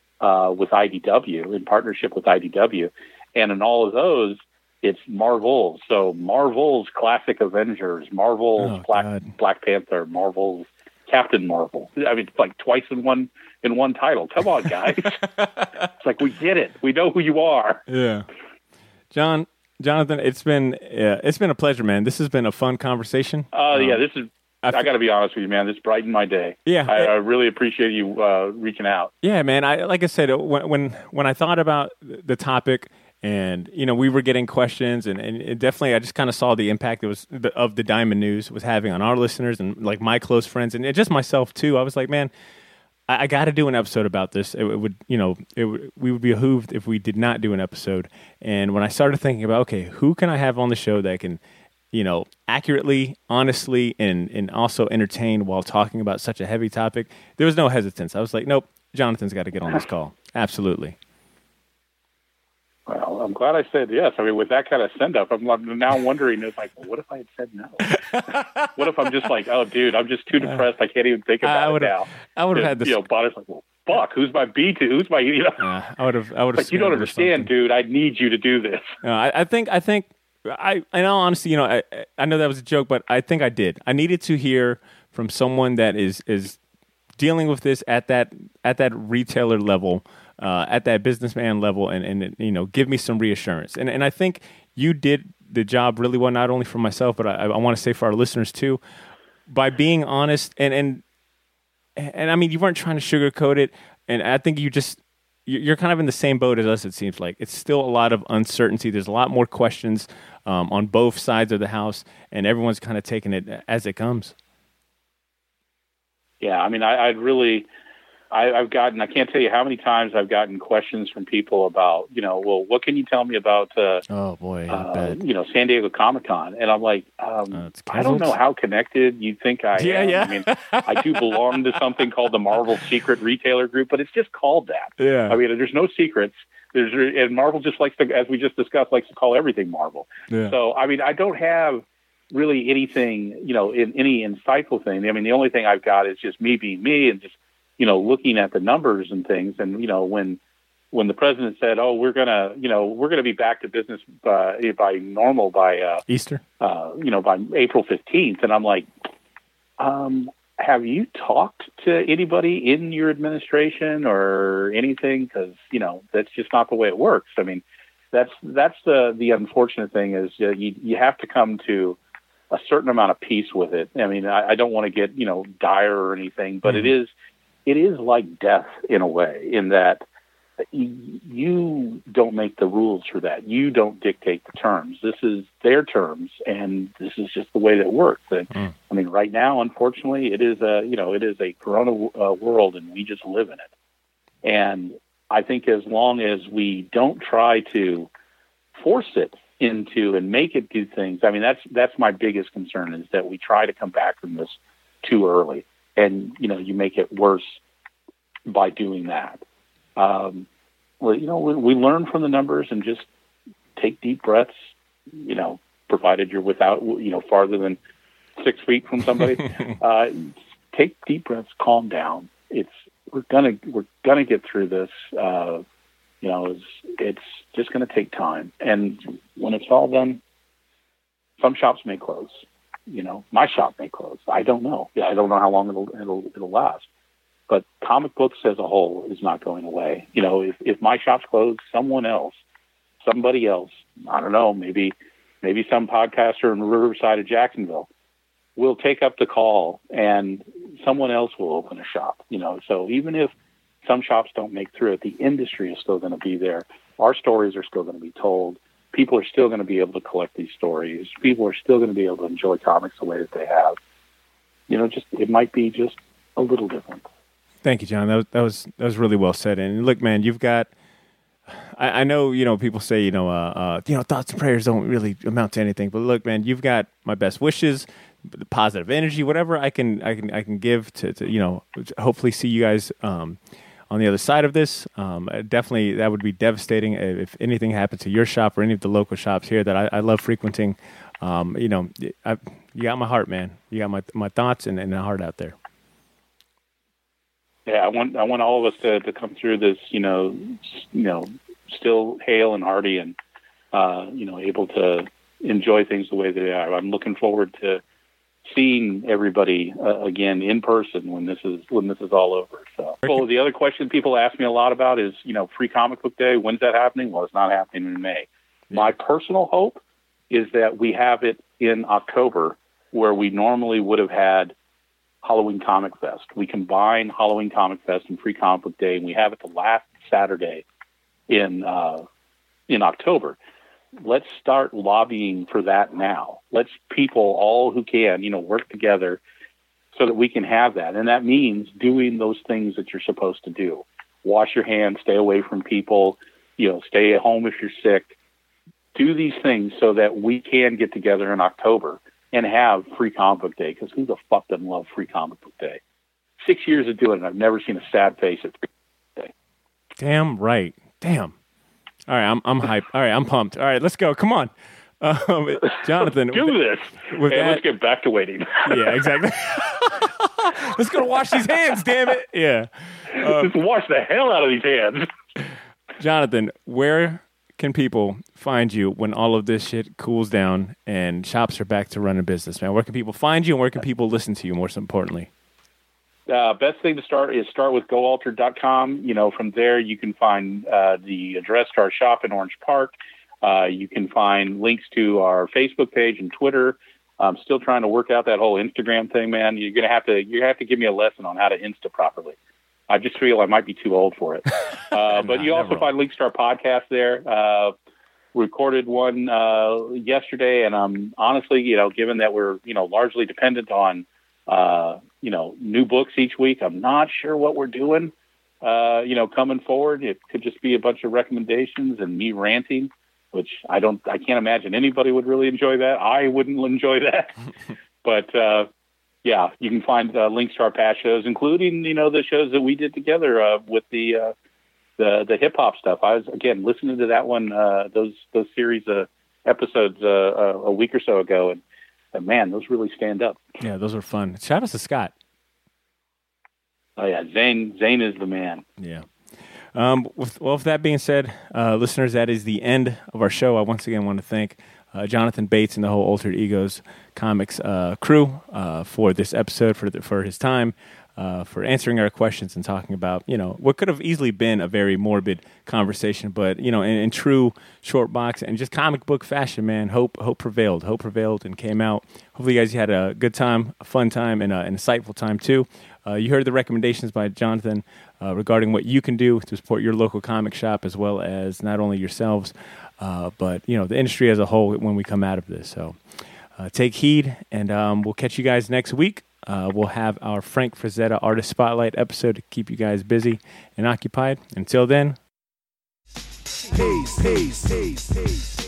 IDW, in partnership with IDW, and in all of those, it's Marvels. So Marvel's Classic Avengers, Marvel's Black Panther, Marvel's Captain Marvel. I mean, it's like twice in one title. Come on, guys. It's like, we get it. We know who you are.
Yeah, Jonathan, it's been a pleasure, man. This has been a fun conversation.
This is. I got to be honest with you, man. This brightened my day.
Yeah,
I really appreciate you reaching out.
Yeah, man. Like I said, when I thought about the topic, and we were getting questions, and it definitely, I just kind of saw the impact of the Diamond News was having on our listeners and like my close friends, and just myself too. I was like, man, I got to do an episode about this. We would be behooved if we did not do an episode. And when I started thinking about, okay, who can I have on the show that can accurately, honestly, and also entertain while talking about such a heavy topic, there was no hesitance. I was like, nope, Jonathan's got to get on this call. Absolutely.
Well, I'm glad I said yes. I mean, with that kind of send-up, I'm now wondering, it's like, well, what if I had said no? What if I'm just like, oh, dude, I'm just too depressed. I can't even think about it now.
I would have had this.
Bonner's like, well, fuck, who's my B2? Who's my,
I would have.
Like, you don't understand, dude. I need you to do this.
I think, in all honesty, I know that was a joke, but I think I did. I needed to hear from someone that is dealing with this at that retailer level, at that businessman level, and give me some reassurance. And I think you did the job really well, not only for myself, but I want to say for our listeners too, by being honest. And I mean, you weren't trying to sugarcoat it. And I think you're kind of in the same boat as us, it seems like. It's still a lot of uncertainty. There's a lot more questions on both sides of the house, and everyone's kind of taking it as it comes.
Yeah, I mean, I've gotten, I can't tell you how many times I've gotten questions from people about, well, what can you tell me about,
oh boy,
San Diego Comic-Con? And I'm like, I don't know how connected you think I am.
Yeah.
I mean, I do belong to something called the Marvel Secret Retailer Group, but it's just called that.
Yeah.
I mean, there's no secrets. And Marvel just likes to, as we just discussed, likes to call everything Marvel.
Yeah.
So, I mean, I don't have really anything, in any insightful thing. I mean, the only thing I've got is just me being me and just, looking at the numbers and things. And, when the president said, oh, we're going to be back to business by
Easter,
by April 15th. And I'm like, have you talked to anybody in your administration or anything? Cause that's just not the way it works. I mean, that's the unfortunate thing is you have to come to a certain amount of peace with it. I mean, I don't want to get, dire or anything, but it is like death in a way, in that you don't make the rules for that. You don't dictate the terms. This is their terms, and this is just the way that it works. And I mean, right now, unfortunately, it is a corona world, and we just live in it. And I think as long as we don't try to force it into and make it do things, I mean, that's my biggest concern, is that we try to come back from this too early, and you make it worse by doing that. We learn from the numbers and just take deep breaths, provided you're without, farther than 6 feet from somebody. Take deep breaths, calm down. We're gonna get through this. it's just going to take time. And when it's all done, some shops may close. My shop may close. I don't know. I don't know how long it'll last. But comic books as a whole is not going away. If my shop's closed, somebody else, I don't know, maybe some podcaster in Riverside of Jacksonville will take up the call, and someone else will open a shop. So even if some shops don't make through it, the industry is still going to be there. Our stories are still going to be told. People are still going to be able to collect these stories. People are still going to be able to enjoy comics the way that they have. It might be just a little different.
Thank you, John. That was really well said. And look, man, you've got. I know people say thoughts and prayers don't really amount to anything, but look, man, you've got my best wishes, positive energy, whatever I can give to hopefully see you guys on the other side of this. Definitely, that would be devastating if anything happened to your shop or any of the local shops here that I love frequenting. You got my heart, man. You got my thoughts and the heart out there.
Yeah, I want all of us to come through this, still hale and hearty and, able to enjoy things the way they are. I'm looking forward to seeing everybody again in person when this is all over. So, well, the other question people ask me a lot about is, Free Comic Book Day. When's that happening? Well, it's not happening in May. Yeah. My personal hope is that we have it in October, where we normally would have had Halloween Comic Fest. We combine Halloween Comic Fest and Free Comic Book Day, and we have it the last Saturday in October. Let's start lobbying for that now. Let's people, all who can, work together so that we can have that. And that means doing those things that you're supposed to do. Wash your hands, stay away from people, stay at home if you're sick. Do these things so that we can get together in October and have Free Comic Book Day, because who the fuck doesn't love Free Comic Book Day? 6 years of doing it, I've never seen a sad face at Free Comic Book Day.
Damn right. Damn. All right, I'm hyped. All right, I'm pumped. All right, let's go. Come on. Jonathan.
Do this. Let's get back to waiting.
Yeah, exactly. Let's go wash these hands, damn it. Yeah.
Just wash the hell out of these hands.
Jonathan, where can people find you when all of this shit cools down and shops are back to running business, man? Where can people find you, and where can people listen to you, most importantly?
Best thing to start with GoAlter.com. From there, you can find the address to our shop in Orange Park. You can find links to our Facebook page and Twitter. I'm still trying to work out that whole Instagram thing, man. You're gonna have to give me a lesson on how to Insta properly. I just feel I might be too old for it. But you also find links to our podcast there. Recorded one yesterday, and I'm honestly, given that we're, largely dependent on, new books each week, I'm not sure what we're doing, coming forward. It could just be a bunch of recommendations and me ranting, which I can't imagine anybody would really enjoy that. I wouldn't enjoy that. But, yeah, you can find links to our past shows, including, the shows that we did together with the hip hop stuff. I was, again, listening to that one, those series of episodes a week or so ago, and man, those really stand up.
Yeah, those were fun. Shout out to Scott.
Oh yeah, Zane is the man.
Yeah. With that being said, listeners, that is the end of our show. I once again want to thank Jonathan Bates and the whole Altered Egos Comics crew for this episode, for his time, for answering our questions and talking about, what could have easily been a very morbid conversation, but, in true short box and just comic book fashion, man, hope prevailed. Hope prevailed and came out. Hopefully you guys had a good time, a fun time, and an insightful time too. You heard the recommendations by Jonathan regarding what you can do to support your local comic shop, as well as not only yourselves, but, the industry as a whole when we come out of this. So take heed, and we'll catch you guys next week. We'll have our Frank Frazetta Artist Spotlight episode to keep you guys busy and occupied. Until then.
Peace.